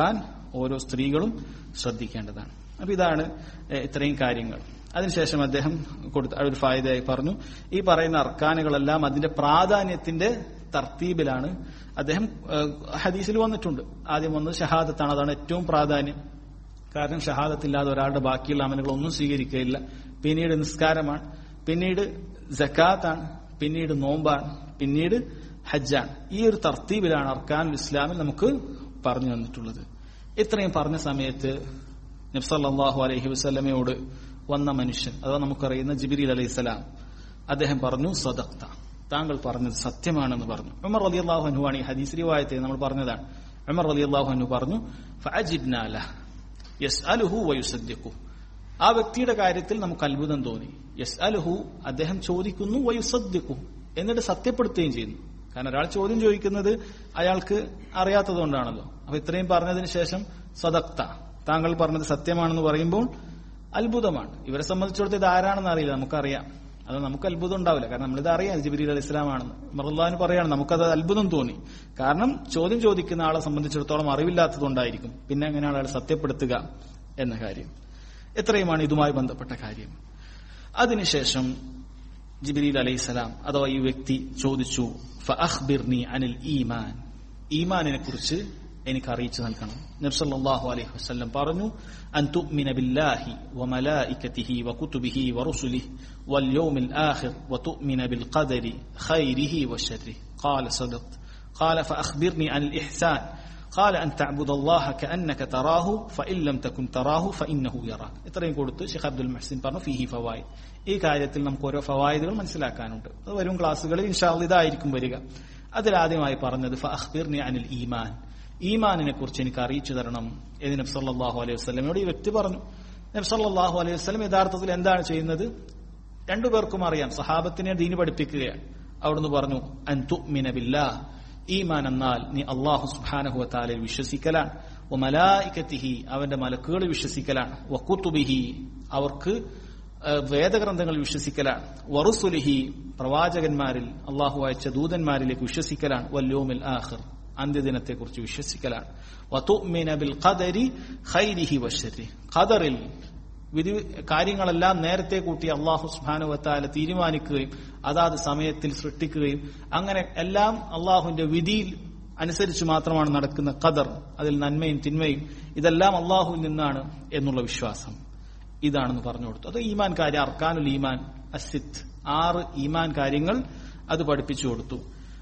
ഓരോ സ്ത്രീകളും ശ്രദ്ധിക്കേണ്ടതാണ്. അപ്പൊ ഇതാണ് ഇത്രയും കാര്യങ്ങൾ. അതിനുശേഷം അദ്ദേഹം കൊടുത്ത ഒരു ഫായിദയായി പറഞ്ഞു, ഈ പറയുന്ന അർക്കാനുകളെല്ലാം അതിന്റെ പ്രാധാന്യത്തിന്റെ തർത്തീബിലാണ് അദ്ദേഹം ഹദീസിൽ വന്നിട്ടുണ്ട്. ആദ്യം വന്നത് ഷഹാദത്താണ്, അതാണ് ഏറ്റവും പ്രാധാന്യം. കാരണം ഷഹാദത്തില്ലാതെ ഒരാളുടെ ബാക്കിയുള്ള അമലുകളൊന്നും സ്വീകരിക്കുകയില്ല. പിന്നീട് നിസ്കാരമാണ്, പിന്നീട് സക്കാത്താണ്, പിന്നീട് നോമ്പാണ്, പിന്നീട് ഹജ്ജാണ്. ഈ ഒരു തർത്തീബിലാണ് അർക്കാനുൽ ഇസ്ലാമിൽ നമുക്ക് പറഞ്ഞു തന്നിട്ടുള്ളത്. ഇത്രയും പറഞ്ഞ സമയത്ത് നബി സല്ലല്ലാഹു അലൈഹി വസല്ലമയോട് വന്ന മനുഷ്യൻ, അഥവാ നമുക്കറിയുന്ന ജിബ്രീൽ അലൈഹിസ്സലാം, അദ്ദേഹം പറഞ്ഞു സദഖ്ത, താങ്കൾ പറഞ്ഞത് സത്യമാണെന്ന് പറഞ്ഞു. ഉമർ റളിയല്ലാഹു അൻഹു ആണ് ഈ ഹദീസ് റിവായത്തെ നമ്മൾ പറഞ്ഞതാണ്. ഉമർ റളിയല്ലാഹു അൻഹു പറഞ്ഞു ഫഅജിബ്നാ ലഹു യസ്അലുഹു വയുസദ്ദിഖു, ആ വ്യക്തിയുടെ കാര്യത്തിൽ നമുക്ക് അത്ഭുതം തോന്നി. യസ്അലുഹു, അദ്ദേഹം ചോദിക്കുന്നു, വയുസദ്ദിഖു, എന്നിട്ട് സത്യപ്പെടുത്തുകയും ചെയ്യുന്നു. കാരണം ഒരാൾ ചോദ്യം ചോദിക്കുന്നത് അയാൾക്ക് അറിയാത്തതുകൊണ്ടാണല്ലോ. അപ്പൊ ഇത്രയും പറഞ്ഞതിന് ശേഷം സദഖ്ത, താങ്കൾ പറഞ്ഞത് സത്യമാണെന്ന് പറയുമ്പോൾ അത്ഭുതമാണ്. ഇവരെ സംബന്ധിച്ചിടത്തോളം ഇത് ആരാണെന്ന് അറിയില്ല, നമുക്കറിയാം. അത് നമുക്ക് അത്ഭുതം ഉണ്ടാവില്ല, കാരണം നമ്മളിത് അറിയാം ജിബ്രീൽ അലൈഹി ഇസ്ലാമാണെന്ന്. ഉമറുല്ലാഹിന് പറയാണ് നമുക്കത് അത്ഭുതം തോന്നി. കാരണം ചോദ്യം ചോദിക്കുന്ന ആളെ സംബന്ധിച്ചിടത്തോളം അറിവില്ലാത്തതുകൊണ്ടായിരിക്കും. പിന്നെ എങ്ങനെയാണ് അയാൾ സത്യപ്പെടുത്തുക എന്ന കാര്യം. എത്രയുമാണ് ഇതുമായി ബന്ധപ്പെട്ട കാര്യം. അതിനുശേഷം ജിബ്രീൽ അലൈഹിസ്സലാം അഥവാ ഈ വ്യക്തി ചോദിച്ചു, ഫഅഖ്ബിർനി അനിൽ ഈമാൻ, ഈമാനിനെ കുറിച്ച് എനിക്ക് അറിയിച്ചു നൽകണം. നബി സല്ലല്ലാഹു അലൈഹി വസല്ലം പറഞ്ഞു, അൻ തുഅ്മിന ബില്ലാഹി വമലായികതിഹി വകുതുബിഹി വറുസുലിഹി വൽ യൗമിൽ ആഖിർ വതുഅ്മിന ബിൽ ഖദരി ഖൈരിഹി വശർരിഹി. ഖാല സദഖ്ത. ഖാല ഫഅഖ്ബിർനി അനിൽ ഇഹ്സാൻ. ഖാല അൻ തഅബ്ദുല്ലാഹ കഅന്നക തറാഹു ഫഇൻ ലം തകുൻ തറാഹു ഫഇന്നഹു യറാക. ഇത്രയും കൊടുത്ത് ഷെയ്ഖ് അബ്ദുൽ മുഹ്സിൻ പറഞ്ഞു ഫീഹി ഫവായിദ്. ഈ കാര്യത്തിൽ നമുക്ക് ഓരോ ഫവായിദുകൾ മനസ്സിലാക്കാനുണ്ട്. അത് വരും ക്ലാസ്സുകളിൽ ഇൻഷാ അല്ലാഹ് ഇതായിരിക്കും വരിക. അതിലാദ്യമായി പറഞ്ഞത് ഫഅഖ്ബിർനി അനിൽ ഈമാൻ, ഈമാനിനെ കുറിച്ച് എനിക്ക് അറിയിച്ചു തരണം എന്ന് നബി സല്ലല്ലാഹു അലൈഹി വസല്ലമയോട് ഈ വ്യക്തി പറഞ്ഞു. നബി സല്ലല്ലാഹു അലൈഹി വസല്ലം യഥാർത്ഥത്തിൽ എന്താണ് ചെയ്യുന്നത്? രണ്ടുപേർക്കും അറിയാം, സഹാബത്തിനെ ദീന് പഠിപ്പിക്കുകയാണ്. അവിടുന്ന് പറഞ്ഞു അൻ തുഅ്മിന ബില്ലാഹ്, ഈമാൻ എന്നാൽ നീ അല്ലാഹു സുബ്ഹാനഹു വ തആലയിൽ വിശ്വസിക്കലാണ്, വ മലായികതിഹി, അവന്റെ മലക്കുകളിൽ വിശ്വസിക്കലാണ്, വ കുതുബിഹി, അവർക്ക് വേദഗ്രന്ഥങ്ങളിൽ വിശ്വസിക്കലാണ്, വറുസുലിഹി, പ്രവാചകന്മാരിൽ അല്ലാഹു അയച്ച ദൂതന്മാരിലേക്ക് വിശ്വസിക്കലാണ്, വൽ യൗമിൽ ആഖിർ, അന്ത്യദിനത്തെക്കുറിച്ച് വിശ്വസിക്കലാണ്, വതുഅ്മിന ബിൽ ഖദരി ഖൈരിഹി വശർരിഹി, ഖദറിൽ വിധി കാര്യങ്ങളെല്ലാം നേരത്തെ കൂട്ടി അല്ലാഹു സുബ്ഹാനഹു വ തആല തീരുമാനിക്കുകയും അതാത് സമയത്തിൽ സൃഷ്ടിക്കുകയും അങ്ങനെ എല്ലാം അല്ലാഹുവിന്റെ വിധിയിൽ അനുസരിച്ച് മാത്രമാണ് നടക്കുന്ന ഖദർ, അതിൽ നന്മയും തിന്മയും ഇതെല്ലാം അല്ലാഹുവിൽ നിന്നാണ് എന്നുള്ള വിശ്വാസം. ഇതാണെന്ന് പറഞ്ഞു കൊടുത്തു. അത് ഈമാൻ കാര്യം, അർക്കാനുൽ ഈമാൻ അസിത്ത്, 6 ഈമാൻ കാര്യങ്ങൾ അത് പഠിപ്പിച്ചു കൊടുത്തു.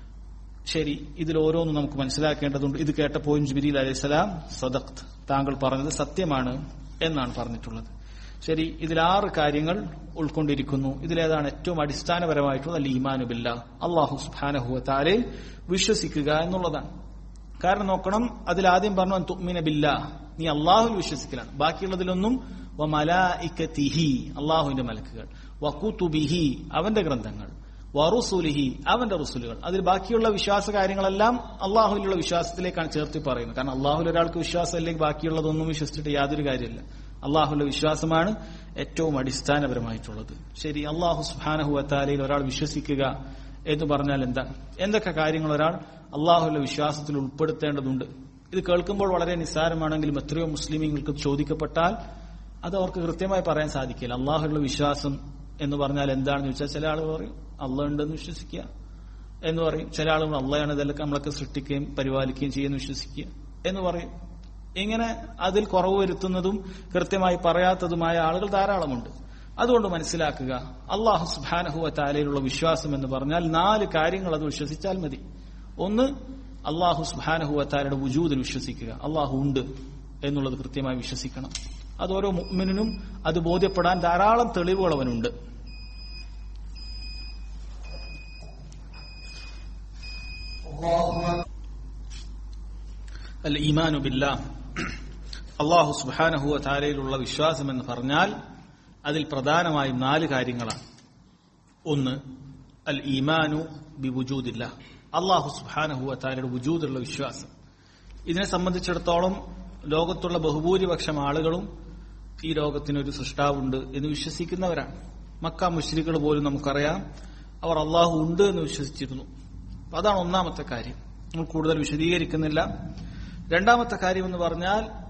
ശരി, ഇതിൽ ഓരോന്നും നമുക്ക് മനസ്സിലാക്കേണ്ടതുണ്ട്. ഇത് കേട്ടപ്പോഴും ജിബ്രീൽ അലൈഹിസ്സലാം സദഖ്ത, താങ്കൾ പറഞ്ഞത് സത്യമാണ് എന്നാണ് പറഞ്ഞിട്ടുള്ളത്. ശരി, ഇതിൽ 6 കാര്യങ്ങൾ ഉൾക്കൊണ്ടിരിക്കുന്നു. ഇതിലേതാണ് ഏറ്റവും അടിസ്ഥാനപരമായിട്ടുള്ള അൽ ഈമാനു ബില്ലാഹ്, അല്ലാഹു സുബ്ഹാനഹു വ തആലയിൽ വിശ്വസിക്കുക എന്നുള്ളതാണ്. കാരണം നോക്കണം, അതിലാദ്യം പറഞ്ഞു അൻ തുഅ്മിന ബില്ലാഹ്, നീ അല്ലാഹുവിൽ വിശ്വസിക്കലാണ്. ബാക്കിയുള്ളതിലൊന്നും വ മലായികതിഹി, അല്ലാഹുവിന്റെ മലക്കുകൾ, വ കുതുബിഹി, അവന്റെ ഗ്രന്ഥങ്ങൾ, വറുസുലിഹി, അവന്റെ റുസുലുകൾ. അതിൽ ബാക്കിയുള്ള വിശ്വാസ കാര്യങ്ങളെല്ലാം അള്ളാഹുവിലുള്ള വിശ്വാസത്തിലേക്കാണ് ചേർത്തി പറയുന്നത്. കാരണം അള്ളാഹുൽ ഒരാൾക്ക് വിശ്വാസം അല്ലെങ്കിൽ ബാക്കിയുള്ളതൊന്നും വിശ്വസിച്ചിട്ട് യാതൊരു കാര്യമില്ല. അള്ളാഹുവിന്റെ വിശ്വാസമാണ് ഏറ്റവും അടിസ്ഥാനപരമായിട്ടുള്ളത്. ശരി, അള്ളാഹു സുബ്ഹാനഹു വ തആലയിൽ ഒരാൾ വിശ്വസിക്കുക എന്ന് പറഞ്ഞാൽ എന്താണ്? എന്തൊക്കെ കാര്യങ്ങൾ ഒരാൾ അള്ളാഹുവിന്റെ വിശ്വാസത്തിൽ ഉൾപ്പെടുത്തേണ്ടതുണ്ട്? ഇത് കേൾക്കുമ്പോൾ വളരെ നിസ്സാരമാണെങ്കിലും എത്രയോ മുസ്ലിമീങ്ങൾക്ക് ചോദിക്കപ്പെട്ടാൽ അത് അവർക്ക് കൃത്യമായി പറയാൻ സാധിക്കില്ല. അള്ളാഹുവിലുള്ള വിശ്വാസം എന്ന് പറഞ്ഞാൽ എന്താണെന്ന് ചോദിച്ചാൽ ചില ആളുകൾ പറയും അള്ളാഹ് ഉണ്ടെന്ന് വിശ്വസിക്കുക എന്ന് പറയും. ചില ആളുകൾ അള്ളാഹാണ് ഇതെല്ലാം നമ്മളൊക്കെ സൃഷ്ടിക്കുകയും പരിപാലിക്കുകയും ചെയ്യുന്ന വിശ്വസിക്കുക എന്ന് പറയും. ഇങ്ങനെ അതിൽ കുറവ് വരുത്തുന്നതും കൃത്യമായി പറയാത്തതുമായ ആളുകൾ ധാരാളമുണ്ട്. അതുകൊണ്ട് മനസ്സിലാക്കുക, അല്ലാഹു സുബ്ഹാനഹു വ തആലയിലുള്ള വിശ്വാസം എന്ന് പറഞ്ഞാൽ 4 കാര്യങ്ങൾ അത് വിശ്വസിച്ചാൽ മതി. ഒന്ന്, അല്ലാഹു സുബ്ഹാനഹു വ തആലയുടെ വുജൂദിൽ വിശ്വസിക്കുക, അല്ലാഹു ഉണ്ട് എന്നുള്ളത് കൃത്യമായി വിശ്വസിക്കണം. അത് ഓരോ മുഅ്മിനിനും അത് ബോധ്യപ്പെടാൻ ധാരാളം തെളിവുകൾ അവനുണ്ട്. അൽ ഈമാനു ബില്ലാഹ്, അല്ലാഹു സുബ്ഹാനഹു വ തആലയിലുള്ള വിശ്വാസം എന്ന് പറഞ്ഞാൽ അതിൽ പ്രധാനമായും 4 കാര്യങ്ങളാണ്. ഒന്ന്, അൽ ഈമാനു ബി വുജൂദില്ലാഹ്, അല്ലാഹു സുബ്ഹാനഹു വ തആലയുടെ വുജൂദിലുള്ള വിശ്വാസം. ഇതിനെ സംബന്ധിച്ചിടത്തോളം ലോകത്തുള്ള ബഹുഭൂരിപക്ഷം ആളുകളും ഈ ലോകത്തിനൊരു സൃഷ്ടാവുണ്ട് എന്ന് വിശ്വസിക്കുന്നവരാണ്. മക്ക മുശ്രിക്കുകൾ പോലും നമുക്കറിയാം, അവർ അള്ളാഹു ഉണ്ട് എന്ന് വിശ്വസിച്ചിരുന്നു. അതാണ് ഒന്നാമത്തെ കാര്യം. നമ്മൾ കൂടുതൽ വിശദീകരിക്കുന്നില്ല. രണ്ടാമത്തെ കാര്യം എന്ന് പറഞ്ഞാൽ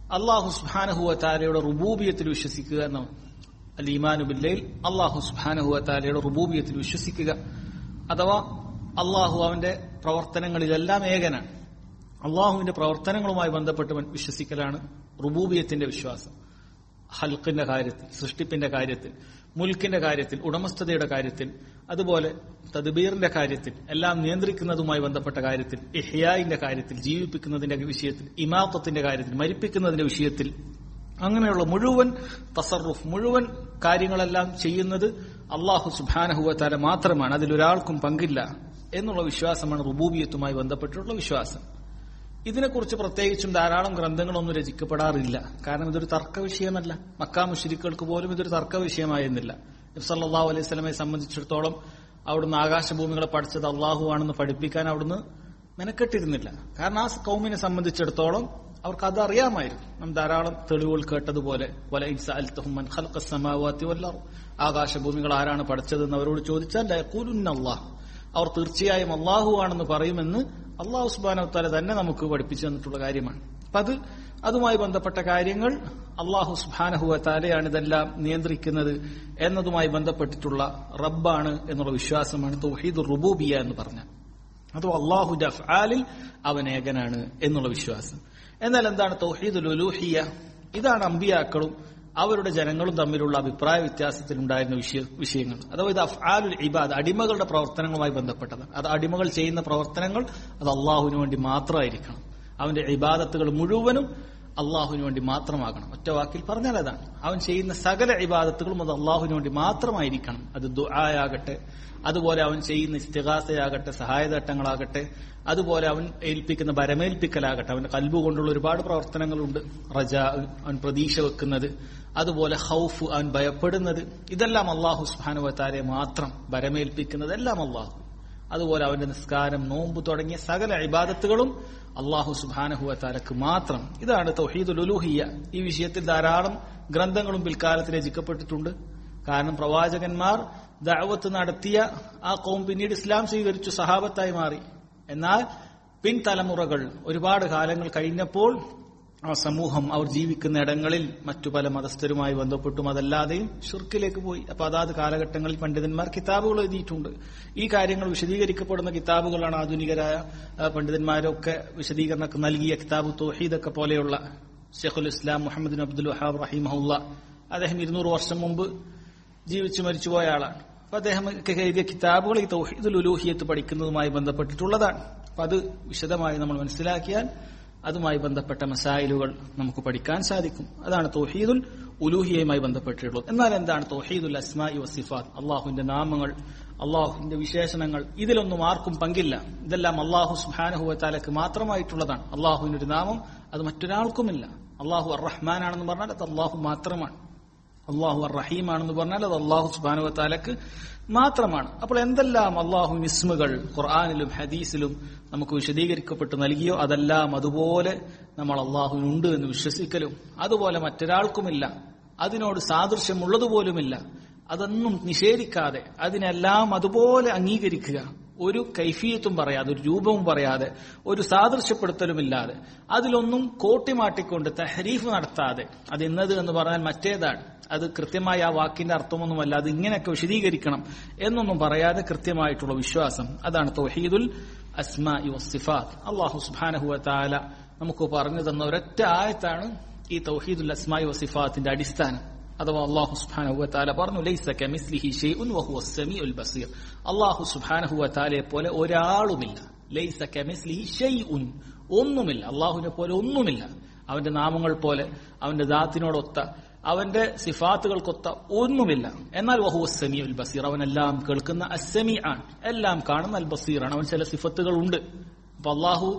അല്ലാഹു സുബ്ഹാനഹു വ തആലയുടെ റുബൂബിയത്തിൽ വിശ്വസിക്കുക എന്നാണ്. അൽ ഈമാനു ബില്ലൈൽ, അല്ലാഹു സുബ്ഹാനഹു വ തആലയുടെ റുബൂബിയത്തിൽ വിശ്വസിക്കുക, അഥവാ അല്ലാഹു അവന്റെ പ്രവർത്തനങ്ങളിലെല്ലാം ഏകനാണ്. അള്ളാഹുവിന്റെ പ്രവർത്തനങ്ങളുമായി ബന്ധപ്പെട്ട് വിശ്വസിക്കലാണ് റുബൂബിയത്തിന്റെ വിശ്വാസം. ഹൽക്കിന്റെ കാര്യത്തിൽ, സൃഷ്ടിപ്പിന്റെ കാര്യത്തിൽ, മുൽക്കിന്റെ കാര്യത്തിൽ, ഉടമസ്ഥതയുടെ കാര്യത്തിൽ, അതുപോലെ തദ്ബീറിന്റെ കാര്യത്തിൽ, എല്ലാം നിയന്ത്രിക്കുന്നതുമായി ബന്ധപ്പെട്ട കാര്യത്തിൽ, ഇഹ്യായിന്റെ കാര്യത്തിൽ, ജീവിപ്പിക്കുന്നതിന്റെ വിഷയത്തിൽ, ഇമാത്തത്തിന്റെ കാര്യത്തിൽ, മരിപ്പിക്കുന്നതിന്റെ വിഷയത്തിൽ, അങ്ങനെയുള്ള മുഴുവൻ തസറുഫ്, മുഴുവൻ കാര്യങ്ങളെല്ലാം ചെയ്യുന്നത് അല്ലാഹു സുബ്ഹാനഹു വ തആല മാത്രമാണ്. അതിലൊരാൾക്കും പങ്കില്ല എന്നുള്ള വിശ്വാസമാണ് റുബൂബിയത്തുമായി ബന്ധപ്പെട്ടിട്ടുള്ള വിശ്വാസം. ഇതിനെക്കുറിച്ച് പ്രത്യേകിച്ചും ധാരാളം ഗ്രന്ഥങ്ങളൊന്നും രചിക്കപ്പെടാറില്ല. കാരണം ഇതൊരു തർക്ക വിഷയമല്ല. മക്കാ മുശ്രിക്കുകൾക്ക് പോലും ഇതൊരു തർക്ക വിഷയമായിരുന്നില്ല. നബി സല്ലല്ലാഹു അലൈഹി വസല്ലമയെ സംബന്ധിച്ചിടത്തോളം അവിടുന്ന് ആകാശഭൂമികളെ പഠിച്ചത് അള്ളാഹു ആണെന്ന് പഠിപ്പിക്കാൻ അവിടുന്ന് മെനക്കെട്ടിരുന്നില്ല. കാരണം ആ കൗമിനെ സംബന്ധിച്ചിടത്തോളം അവർക്ക് അത് അറിയാമായിരുന്നു. നാം ധാരാളം തെളിവുകൾ കേട്ടതുപോലെ വലഇൻ സഅൽതഹും മൻ ഖലഖസ് സമാവാതി വൽ അർദ്, ആകാശഭൂമികൾ ആരാണ് പഠിച്ചതെന്ന് അവരോട് ചോദിച്ചാൽ ലയഖൂലുന്ന അല്ലാഹ്, അവർ തീർച്ചയായും അള്ളാഹു ആണെന്ന് പറയുമെന്ന് അള്ളാഹു സുബ്ഹാനഹു വ തആല തന്നെ നമുക്ക് പഠിപ്പിച്ചു തന്നിട്ടുള്ള കാര്യമാണ്. അപ്പൊ അതുമായി ബന്ധപ്പെട്ട കാര്യങ്ങൾ അള്ളാഹു സുബ്ഹാനഹു വ തആലയാണ് ഇതെല്ലാം നിയന്ത്രിക്കുന്നത് എന്നതുമായി ബന്ധപ്പെട്ടിട്ടുള്ള റബ്ബാണ് എന്നുള്ള വിശ്വാസമാണ് തൗഹീദുർ റുബൂബിയ്യ എന്ന് പറഞ്ഞാൽ. അത് അള്ളാഹുവിന്റെ അഫ്ആലിൽ അവൻ ഏകനാണ് എന്നുള്ള വിശ്വാസം. എന്നാൽ എന്താണ് തൗഹീദുൽ ഉലൂഹിയ്യ? ഇതാണ് അമ്പിയാക്കളും അവരുടെ ജനങ്ങളും തമ്മിലുള്ള അഭിപ്രായ വ്യത്യാസത്തിൽ ഉണ്ടായിരുന്ന വിഷയങ്ങൾ. അഥവാ ഇത് അഫ്ആലുൽ ഇബാദ്, അടിമകളുടെ പ്രവർത്തനങ്ങളുമായി ബന്ധപ്പെട്ടതാണ്. അത് അടിമകൾ ചെയ്യുന്ന പ്രവർത്തനങ്ങൾ അത് അള്ളാഹുവിന് വേണ്ടി മാത്രമായിരിക്കണം. അവന്റെ ഇബാദത്തുകൾ മുഴുവനും അള്ളാഹുവിന് വേണ്ടി മാത്രമാകണം. ഒറ്റ വാക്കിൽ പറഞ്ഞാൽ അതാണ്. അവൻ ചെയ്യുന്ന സകല ഇബാദത്തുകളും അത് അള്ളാഹുവിന് വേണ്ടി മാത്രമായിരിക്കണം. അത് ദുആയാകട്ടെ, അതുപോലെ അവൻ ചെയ്യുന്ന ഇസ്തിഗാസയാകട്ടെ, സഹായതട്ടങ്ങളാകട്ടെ, അതുപോലെ അവൻ ഏൽപ്പിക്കുന്ന ബരമേൽപ്പിക്കലാകട്ടെ, അവന്റെ കൽബ് കൊണ്ടുള്ള ഒരുപാട് പ്രവർത്തനങ്ങളുണ്ട്. റജാ, അവൻ പ്രതീക്ഷ വെക്കുന്നത്, അതുപോലെ ഖൗഫ്, അവൻ ഭയപ്പെടുന്നത്, ഇതെല്ലാം അല്ലാഹു സുബ്ഹാനഹു വ തആലയെ മാത്രം. ബരമേൽപ്പിക്കുന്നത് എല്ലാം അല്ലാഹു. അതുപോലെ അവന്റെ നിസ്കാരം, നോമ്പ് തുടങ്ങിയ സകല ഇബാദത്തുകളും അല്ലാഹു സുബ്ഹാനഹു വ തആലക്ക് മാത്രം. ഇതാണ് തൗഹീദുൽ ഉലൂഹിയ്യ. ഈ വിഷയത്തിൽ ധാരാളം ഗ്രന്ഥങ്ങളും പിൽക്കാലത്ത് രചിക്കപ്പെട്ടിട്ടുണ്ട്. കാരണം പ്രവാചകന്മാർ ദഅവത്ത് നടത്തിയ ആ ഖൗം പിന്നീട് ഇസ്ലാം സ്വീകരിച്ചു, സഹാബത്തായി മാറി. എന്നാൽ പിൻതലമുറകൾ ഒരുപാട് കാലങ്ങൾ കഴിഞ്ഞപ്പോൾ ആ സമൂഹം അവർ ജീവിക്കുന്ന ഇടങ്ങളിൽ മറ്റു പല മതസ്ഥരുമായി ബന്ധപ്പെട്ടും അതല്ലാതെയും ഷിർക്കിലേക്ക് പോയി. അപ്പൊ അതാത് കാലഘട്ടങ്ങളിൽ പണ്ഡിതന്മാർ കിതാബുകൾ എഴുതിയിട്ടുണ്ട്. ഈ കാര്യങ്ങൾ വിശദീകരിക്കപ്പെടുന്ന കിതാബുകളാണ് ആധുനികരായ പണ്ഡിതന്മാരൊക്കെ വിശദീകരണമൊക്കെ നൽകിയ കിതാബ് തൗഹീദൊക്കെ പോലെയുള്ള ശൈഖുൽ ഇസ്ലാം മുഹമ്മദ് ബിൻ അബ്ദുൽ വഹാബ് റഹിമഹുല്ല. അദ്ദേഹം 200 വർഷം മുമ്പ് ജീവിച്ചു മരിച്ചുപോയ ആളാണ്. അപ്പൊ അദ്ദേഹം എഴുതിയ കിതാബുകൾ ഈ തൗഹീദുൽ ഉലൂഹിയ്യത്ത് പഠിക്കുന്നതുമായി ബന്ധപ്പെട്ടിട്ടുള്ളതാണ്. അപ്പൊ അത് വിശദമായി നമ്മൾ മനസ്സിലാക്കിയാൽ അതുമായി ബന്ധപ്പെട്ട മസായിലുകൾ നമുക്ക് പഠിക്കാൻ സാധിക്കും. അതാണ് തൗഹീദുൽ ഉലൂഹിയ്യയുമായി ബന്ധപ്പെട്ടിട്ടുള്ളത്. എന്നാൽ എന്താണ് തൗഹീദുൽ അസ്മാഇ വസിഫാത്ത്? അള്ളാഹുവിന്റെ നാമങ്ങൾ, അള്ളാഹുവിന്റെ വിശേഷണങ്ങൾ, ഇതിലൊന്നും ആർക്കും പങ്കില്ല. ഇതെല്ലാം അള്ളാഹു സുബ്ഹാനഹു വ തആലക്ക് മാത്രമായിട്ടുള്ളതാണ്. അള്ളാഹുവിനൊരു നാമം അത് മറ്റൊരാൾക്കുമില്ല. അള്ളാഹു അർ റഹ്മാൻ ആണെന്ന് പറഞ്ഞാൽ അത് അള്ളാഹു മാത്രമാണ്. അള്ളാഹു അർ റഹീം ആണെന്ന് പറഞ്ഞാൽ അത് അള്ളാഹു സുബ്ഹാനഹു വ തആലക്ക് മാത്രമാണ്. അപ്പോൾ എന്തെല്ലാം അള്ളാഹുവിന്റെ ഇസ്മുകൾ ഖുർആനിലും ഹദീസിലും നമുക്ക് വിശദീകരിക്കപ്പെട്ട് നൽകിയോ അതെല്ലാം അതുപോലെ നമ്മൾ അള്ളാഹുവിനുണ്ട് എന്ന് വിശ്വസിക്കലും, അതുപോലെ മറ്റൊരാൾക്കുമില്ല, അതിനോട് സാദൃശ്യമുള്ളതുപോലുമില്ല, അതൊന്നും നിഷേധിക്കാതെ അതിനെല്ലാം അതുപോലെ അംഗീകരിക്കുക. ഒരു കൈഫിയത്തും പറയാതെ, ഒരു രൂപവും പറയാതെ, ഒരു സാദൃശ്യപ്പെടുത്തലുമില്ലാതെ, അതിലൊന്നും കോട്ടിമാട്ടിക്കൊണ്ട് തഹരീഫ് നടത്താതെ, അത് ഇന്നത് എന്ന് പറഞ്ഞാൽ മറ്റേതാണ്, അത് കൃത്യമായി ആ വാക്കിന്റെ അർത്ഥമൊന്നുമല്ല, അത് ഇങ്ങനെയൊക്കെ വിശദീകരിക്കണം എന്നൊന്നും പറയാതെ കൃത്യമായിട്ടുള്ള വിശ്വാസം, അതാണ് തൗഹീദുൽ അസ്മാഇ വസ്സിഫാത്ത്. അല്ലാഹു സുബ്ഹാനഹു വ തആല നമുക്ക് പറഞ്ഞു തന്ന ഒരൊറ്റ ആയത്താണ് ഈ തൗഹീദുൽ അസ്മാഇ വസ്സിഫാത്തിന്റെ അടിസ്ഥാനം. അഥവാ അല്ലാഹു സുബ്ഹാനഹു വ തആല പറഞ്ഞു ലൈസ കമിസ്ലിഹി ശൈഉൻ വഹുവസ് സമീഉൽ ബസീർ. അല്ലാഹു സുബ്ഹാനഹു വ തആലയെ പോലെ ഒരാളുമില്ല. ലൈസ കമിസ്ലിഹി ശൈഉൻ, ഒന്നുമില്ല. അല്ലാഹുവിനെ പോലെ ഒന്നുമില്ല. അവന്റെ നാമങ്ങൾ പോലെ, അവന്റെ ദാത്തിനോടൊത്ത, അവന്റെ സിഫാത്തുകൾക്കൊത്ത ഒന്നുമില്ല. എന്നാൽ വഹുവസ് സമീഉൽ ബസീർ, അവനെല്ലാം കേൾക്കുന്ന അസ്സമീ ആണ്, എല്ലാം കാണുന്ന അൽ ബസീറാണ്. അവൻ ചില സിഫത്തുകൾ ഉണ്ട്. അപ്പൊ അല്ലാഹു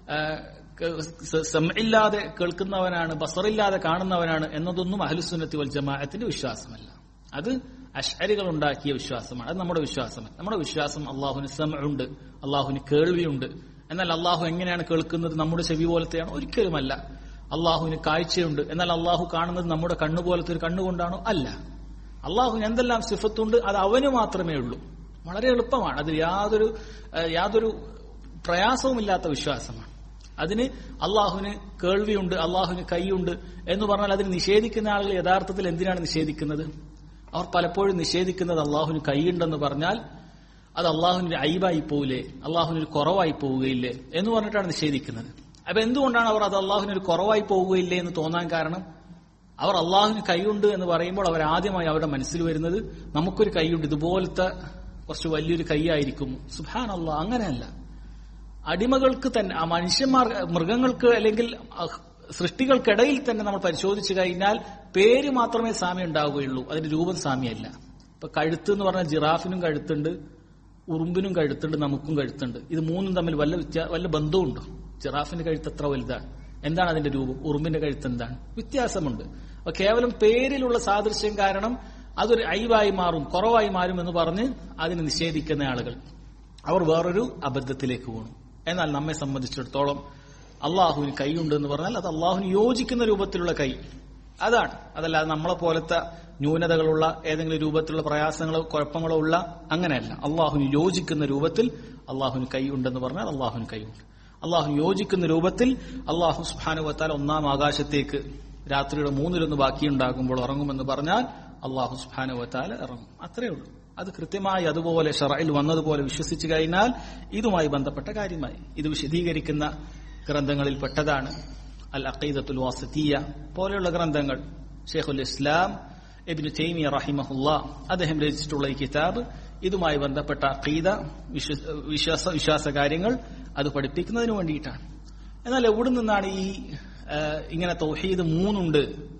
സമഇല്ലാതെ കേൾക്കുന്നവനാണ്, ബസറില്ലാതെ കാണുന്നവനാണ് എന്നതൊന്നും അഹ്ലുസുന്നത്തി വൽ ജമാഅത്തിന്റെ വിശ്വാസമല്ല. അത് അശ്അരികൾ ഉണ്ടാക്കിയ വിശ്വാസമാണ്. അത് നമ്മുടെ വിശ്വാസമല്ല. നമ്മുടെ വിശ്വാസം അള്ളാഹുവിന് സമഉണ്ട്, അള്ളാഹുവിന് കേൾവിയുണ്ട്. എന്നാൽ അള്ളാഹു എങ്ങനെയാണ് കേൾക്കുന്നത്? നമ്മുടെ ചെവി പോലത്തെയാണോ? ഒരിക്കലുമല്ല. അള്ളാഹുവിന് കാഴ്ചയുണ്ട്. എന്നാൽ അള്ളാഹു കാണുന്നത് നമ്മുടെ കണ്ണുപോലത്തെ ഒരു കണ്ണുകൊണ്ടാണോ? അല്ല. അള്ളാഹുവിന് എന്തെല്ലാം സിഫത്തുണ്ട് അത് അവന് മാത്രമേ ഉള്ളൂ. വളരെ എളുപ്പമാണ്. അത് യാതൊരു പ്രയാസവുമില്ലാത്ത വിശ്വാസമാണ്. അതിന് അള്ളാഹുവിന് കേൾവിയുണ്ട്, അള്ളാഹുവിന് കൈയുണ്ട് എന്ന് പറഞ്ഞാൽ അതിന് നിഷേധിക്കുന്ന ആളുകൾ യഥാർത്ഥത്തിൽ എന്തിനാണ് നിഷേധിക്കുന്നത്? അവർ പലപ്പോഴും നിഷേധിക്കുന്നത് അള്ളാഹുവിന് കൈയുണ്ടെന്ന് പറഞ്ഞാൽ അത് അള്ളാഹുവിന്റെ ഐബായി പോവില്ലേ, അള്ളാഹുവിനൊരു കുറവായി പോവുകയില്ലേ എന്ന് പറഞ്ഞിട്ടാണ് നിഷേധിക്കുന്നത്. അപ്പൊ എന്തുകൊണ്ടാണ് അവർ അത് അള്ളാഹുവിനൊരു കുറവായി പോവുകയില്ലേ എന്ന് തോന്നാൻ കാരണം? അവർ അള്ളാഹുവിന് കൈയുണ്ട് എന്ന് പറയുമ്പോൾ അവർ ആദ്യമായി അവരുടെ മനസ്സിൽ വരുന്നത് നമുക്കൊരു കൈയുണ്ട്, ഇതുപോലത്തെ കുറച്ച് വലിയൊരു കൈയായിരിക്കും. സുബ്ഹാനല്ലാഹ്, അങ്ങനെയല്ല. അടിമകൾക്ക് തന്നെ, മനുഷ്യന്മാർ, മൃഗങ്ങൾക്ക് അല്ലെങ്കിൽ സൃഷ്ടികൾക്കിടയിൽ തന്നെ നമ്മൾ പരിശോധിച്ചു കഴിഞ്ഞാൽ പേര് മാത്രമേ സാമ്യം ഉണ്ടാവുകയുള്ളൂ, അതിന്റെ രൂപം സാമ്യമല്ല. ഇപ്പൊ കഴുത്ത് എന്ന് പറഞ്ഞാൽ ജിറാഫിനും കഴുത്തുണ്ട്, ഉറുമ്പിനും കഴുത്തുണ്ട്, നമുക്കും കഴുത്തുണ്ട്. ഇത് മൂന്നും തമ്മിൽ വല്ല ബന്ധവുമുണ്ടോ? ജിറാഫിന്റെ കഴുത്ത് എത്ര വലുതാണ്, എന്താണ് അതിന്റെ രൂപം? ഉറുമ്പിന്റെ കഴുത്ത് എന്താണ്? വ്യത്യാസമുണ്ട്. അപ്പൊ കേവലം പേരിലുള്ള സാദൃശ്യം കാരണം അതൊരു ഐബായി മാറും, കുറവായി മാറും എന്ന് പറഞ്ഞ് അതിനെ നിഷേധിക്കുന്ന ആളുകൾ അവർ വേറൊരു അബദ്ധത്തിലേക്ക് വീണു. എന്നാൽ നമ്മെ സംബന്ധിച്ചിടത്തോളം അള്ളാഹുവിന് കൈയുണ്ട് എന്ന് പറഞ്ഞാൽ അത് അള്ളാഹുവിന് യോജിക്കുന്ന രൂപത്തിലുള്ള കൈ, അതാണ്. അതല്ലാതെ നമ്മളെ പോലത്തെ ന്യൂനതകളുള്ള ഏതെങ്കിലും രൂപത്തിലുള്ള പ്രയാസങ്ങളോ കുഴപ്പങ്ങളോ ഉള്ള അങ്ങനെയല്ല. അള്ളാഹുവിന് യോജിക്കുന്ന രൂപത്തിൽ അള്ളാഹുവിന് കൈ ഉണ്ടെന്ന് പറഞ്ഞാൽ അള്ളാഹുവിന് കൈയുണ്ട്. അള്ളാഹുവിന് യോജിക്കുന്ന രൂപത്തിൽ അള്ളാഹു സുബ്ഹാനഹു വ തആല ഒന്നാം ആകാശത്തേക്ക് രാത്രിയുടെ 3/1 ബാക്കിയുണ്ടാകുമ്പോൾ ഇറങ്ങുമെന്ന് പറഞ്ഞാൽ അള്ളാഹു സുബ്ഹാനഹു വ തആല ഇറങ്ങും. അത്രയേ ഉള്ളൂ. അത് കൃത്യമായി അതുപോലെ ശറഇൽ വന്നതുപോലെ വിശ്വസിച്ചു കഴിഞ്ഞാൽ ഇതുമായി ബന്ധപ്പെട്ട കാര്യമായി. ഇത് വിശദീകരിക്കുന്ന ഗ്രന്ഥങ്ങളിൽ പെട്ടതാണ് അൽ അഖീദത്തുൽ വാസിത്തിയ പോലെയുള്ള ഗ്രന്ഥങ്ങൾ. ഷെയ്ഖുൽ ഇസ്ലാം ഇബ്നു തൈമിയ്യ റഹിമഹുല്ലാ അദ്ദേഹം രചിച്ചിട്ടുള്ള ഈ കിതാബ് ഇതുമായി ബന്ധപ്പെട്ട അഖീദ, വിശ്വാസ കാര്യങ്ങൾ അത് പഠിപ്പിക്കുന്നതിന് വേണ്ടിയിട്ടാണ്. എന്നാൽ എവിടെ നിന്നാണ് ഈ ഇങ്ങനെ തൗഹീദ് 3 ഉണ്ട്,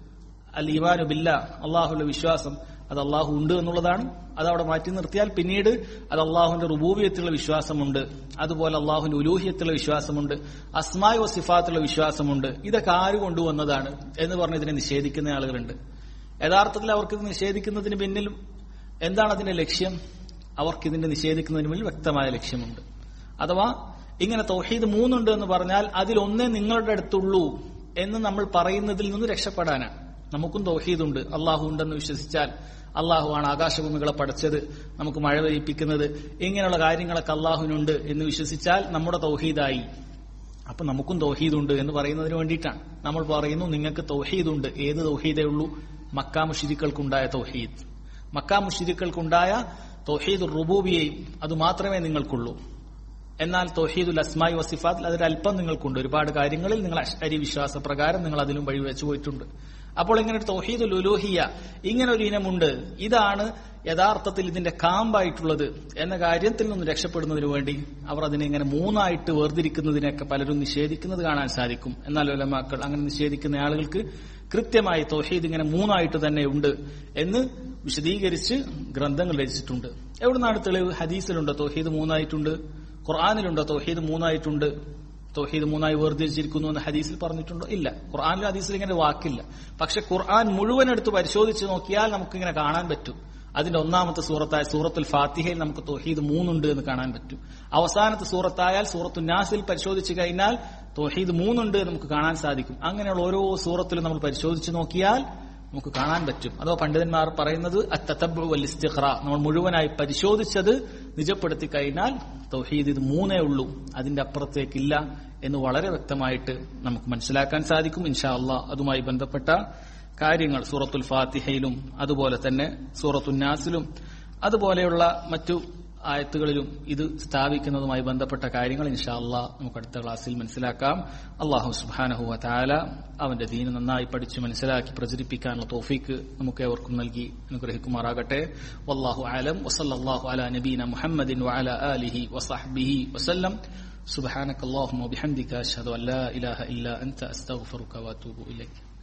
അൽ ഈമാനു ബില്ലാ, അള്ളാഹുവിന്റെ വിശ്വാസം, അത് അള്ളാഹു ഉണ്ട് എന്നുള്ളതാണ്. അതവിടെ മാറ്റി നിർത്തിയാൽ പിന്നീട് അത് അള്ളാഹുവിന്റെ റുബൂബിയത്തുള്ള വിശ്വാസമുണ്ട്, അതുപോലെ അള്ളാഹുവിന്റെ ഉലൂഹിയത്തുള്ള വിശ്വാസമുണ്ട്, അസ്മാഇ വ സിഫാത്തുള്ള വിശ്വാസമുണ്ട്. ഇതൊക്കെ ആര് കൊണ്ടുവന്നതാണ് എന്ന് പറഞ്ഞ് ഇതിനെ നിഷേധിക്കുന്ന ആളുകളുണ്ട്. യഥാർത്ഥത്തിൽ അവർക്ക് ഇത് നിഷേധിക്കുന്നതിന് പിന്നിലും എന്താണ് അതിന്റെ ലക്ഷ്യം? അവർക്ക് ഇതിന്റെ നിഷേധിക്കുന്നതിന് പിന്നിൽ വ്യക്തമായ ലക്ഷ്യമുണ്ട്. അഥവാ ഇങ്ങനെ തൗഹീദ് 3 ഉണ്ട് എന്ന് പറഞ്ഞാൽ അതിലൊന്നേ നിങ്ങളുടെ അടുത്തുള്ളൂ എന്ന് നമ്മൾ പറയുന്നതിൽ നിന്ന് രക്ഷപ്പെടാനാണ്. നമുക്കും തൗഹീദുണ്ട്, അള്ളാഹു ഉണ്ടെന്ന് വിശ്വസിച്ചാൽ, അള്ളാഹുവാണ് ആകാശഭൂമികളെ പടച്ചത്, നമുക്ക് മഴ പെയ്യിപ്പിക്കുന്നത്, ഇങ്ങനെയുള്ള കാര്യങ്ങളൊക്കെ അള്ളാഹുവിനുണ്ട് എന്ന് വിശ്വസിച്ചാൽ നമ്മുടെ തൗഹീദായി. അപ്പൊ നമുക്കും തൗഹീദുണ്ട് എന്ന് പറയുന്നതിന് വേണ്ടിയിട്ടാണ് നമ്മൾ പറയുന്നു നിങ്ങൾക്ക് തൗഹീദുണ്ട്. ഏത് തൗഹീദേ ഉള്ളൂ? മക്കാ മുശ്രിക്കുകൾക്കുണ്ടായ തൗഹീദ്, മക്കാ മുശ്രിക്കുകൾക്കുണ്ടായ തൗഹീദുർ റുബൂബിയയും അത് മാത്രമേ നിങ്ങൾക്കുള്ളൂ. എന്നാൽ തൗഹീദുൽ അസ്മാഇ വസിഫാത്തിൽ അതിലല്പം നിങ്ങൾക്കുണ്ട്. ഒരുപാട് കാര്യങ്ങളിൽ നിങ്ങൾ അശ്അരി വിശ്വാസ പ്രകാരം നിങ്ങൾ അതിലും വഴി വെച്ചു പോയിട്ടുണ്ട്. അപ്പോൾ ഇങ്ങനെ ഒരു തൗഹീദുൽ ഉലൂഹിയ, ഇങ്ങനെ ഒരു ഇനമുണ്ട്, ഇതാണ് യഥാർത്ഥത്തിൽ ഇതിന്റെ കാമ്പായിട്ടുള്ളത് എന്ന കാര്യത്തിൽ നിന്ന് രക്ഷപ്പെടുന്നതിന് വേണ്ടി അവർ അതിനെ ഇങ്ങനെ 3 വേർതിരിക്കുന്നതിനൊക്കെ പലരും നിഷേധിക്കുന്നത് കാണാൻ സാധിക്കും. എന്നാൽ ഉലമാക്കൾ അങ്ങനെ നിഷേധിക്കുന്ന ആളുകൾക്ക് കൃത്യമായി തൗഹീദ് ഇങ്ങനെ 3 തന്നെ ഉണ്ട് എന്ന് വിശദീകരിച്ച് ഗ്രന്ഥങ്ങൾ രചിച്ചിട്ടുണ്ട്. എവിടുന്നാണ് തെളിവ്? ഹദീസിലുണ്ടോ തൗഹീദ് 3 ഖുർആനിലുണ്ടോ തൗഹീദ് 3 തൗഹീദ് 3 വേർതിരിച്ചിരിക്കുന്നു എന്ന് ഹദീസിൽ പറഞ്ഞിട്ടുണ്ടോ? ഇല്ല. ഖുർആനിലും ഹദീസിൽ ഇങ്ങനെ വാക്കില്ല. പക്ഷെ ഖുർആൻ മുഴുവൻ എടുത്ത് പരിശോധിച്ച് നോക്കിയാൽ നമുക്കിങ്ങനെ കാണാൻ പറ്റും. അതിന്റെ 1ാമത്തെ സൂറത്തായ സൂറത്തുൽ ഫാത്തിഹയിൽ നമുക്ക് തൗഹീദ് 3 ഉണ്ട് എന്ന് കാണാൻ പറ്റും. അവസാനത്തെ സൂറത്തായാൽ സൂറത്തുൻ നാസിൽ പരിശോധിച്ചു കഴിഞ്ഞാൽ തൗഹീദ് 3 ഉണ്ട് എന്ന് നമുക്ക് കാണാൻ സാധിക്കും. അങ്ങനെയുള്ള ഓരോ സൂറത്തിലും നമ്മൾ പരിശോധിച്ച് നോക്കിയാൽ നമുക്ക് കാണാൻ പറ്റും. അഥവാ പണ്ഡിതന്മാർ പറയുന്നത് അത്തതബ്ബു വൽ ഇസ്തിഖ്റാ, നമ്മൾ മുഴുവനായി പരിശോധിച്ചത് നിജപ്പെടുത്തി കഴിഞ്ഞാൽ തൗഹീദ് ഇത് 3 ഉള്ളൂ, അതിന്റെ അപ്പുറത്തേക്കില്ല എന്ന് വളരെ വ്യക്തമായിട്ട് നമുക്ക് മനസ്സിലാക്കാൻ സാധിക്കും. ഇൻഷാ അല്ലാഹ് അതുമായി ബന്ധപ്പെട്ട കാര്യങ്ങൾ സൂറത്തുൽ ഫാത്തിഹയിലും അതുപോലെ തന്നെ സൂറത്തുൻ നാസിലും അതുപോലെയുള്ള മറ്റു ആയത്തുകളിലും ഇത് സ്ഥാപിക്കുന്നതുമായി ബന്ധപ്പെട്ട കാര്യങ്ങൾ ഇൻഷാ അല്ലാഹ് നമുക്ക് അടുത്ത ക്ലാസ്സിൽ മനസ്സിലാക്കാം. അല്ലാഹു സുബ്ഹാനഹു വ തആല അവന്റെ ദീൻ നന്നായി പഠിച്ച് മനസ്സിലാക്കി പ്രചരിപ്പിക്കാനുള്ള തൗഫീക്ക് നമുക്ക് ഏവർക്കും നൽകി അനുഗ്രഹിക്കുമാറാകട്ടെ. വല്ലാഹു അലം. വസല്ലല്ലാഹു അലാ നബീന മുഹമ്മദിൻ വഅലാ ആലിഹി വസഹ്ബിഹി വസല്ലം. സുബ്ഹാനകല്ലാഹുമ്മ വബിഹംദിക അശ്ഹദു അൻ ലാ ഇലാഹ ഇല്ലാ അൻത അസ്തഗ്ഫിറുക വഅതൂബു ഇലൈക്.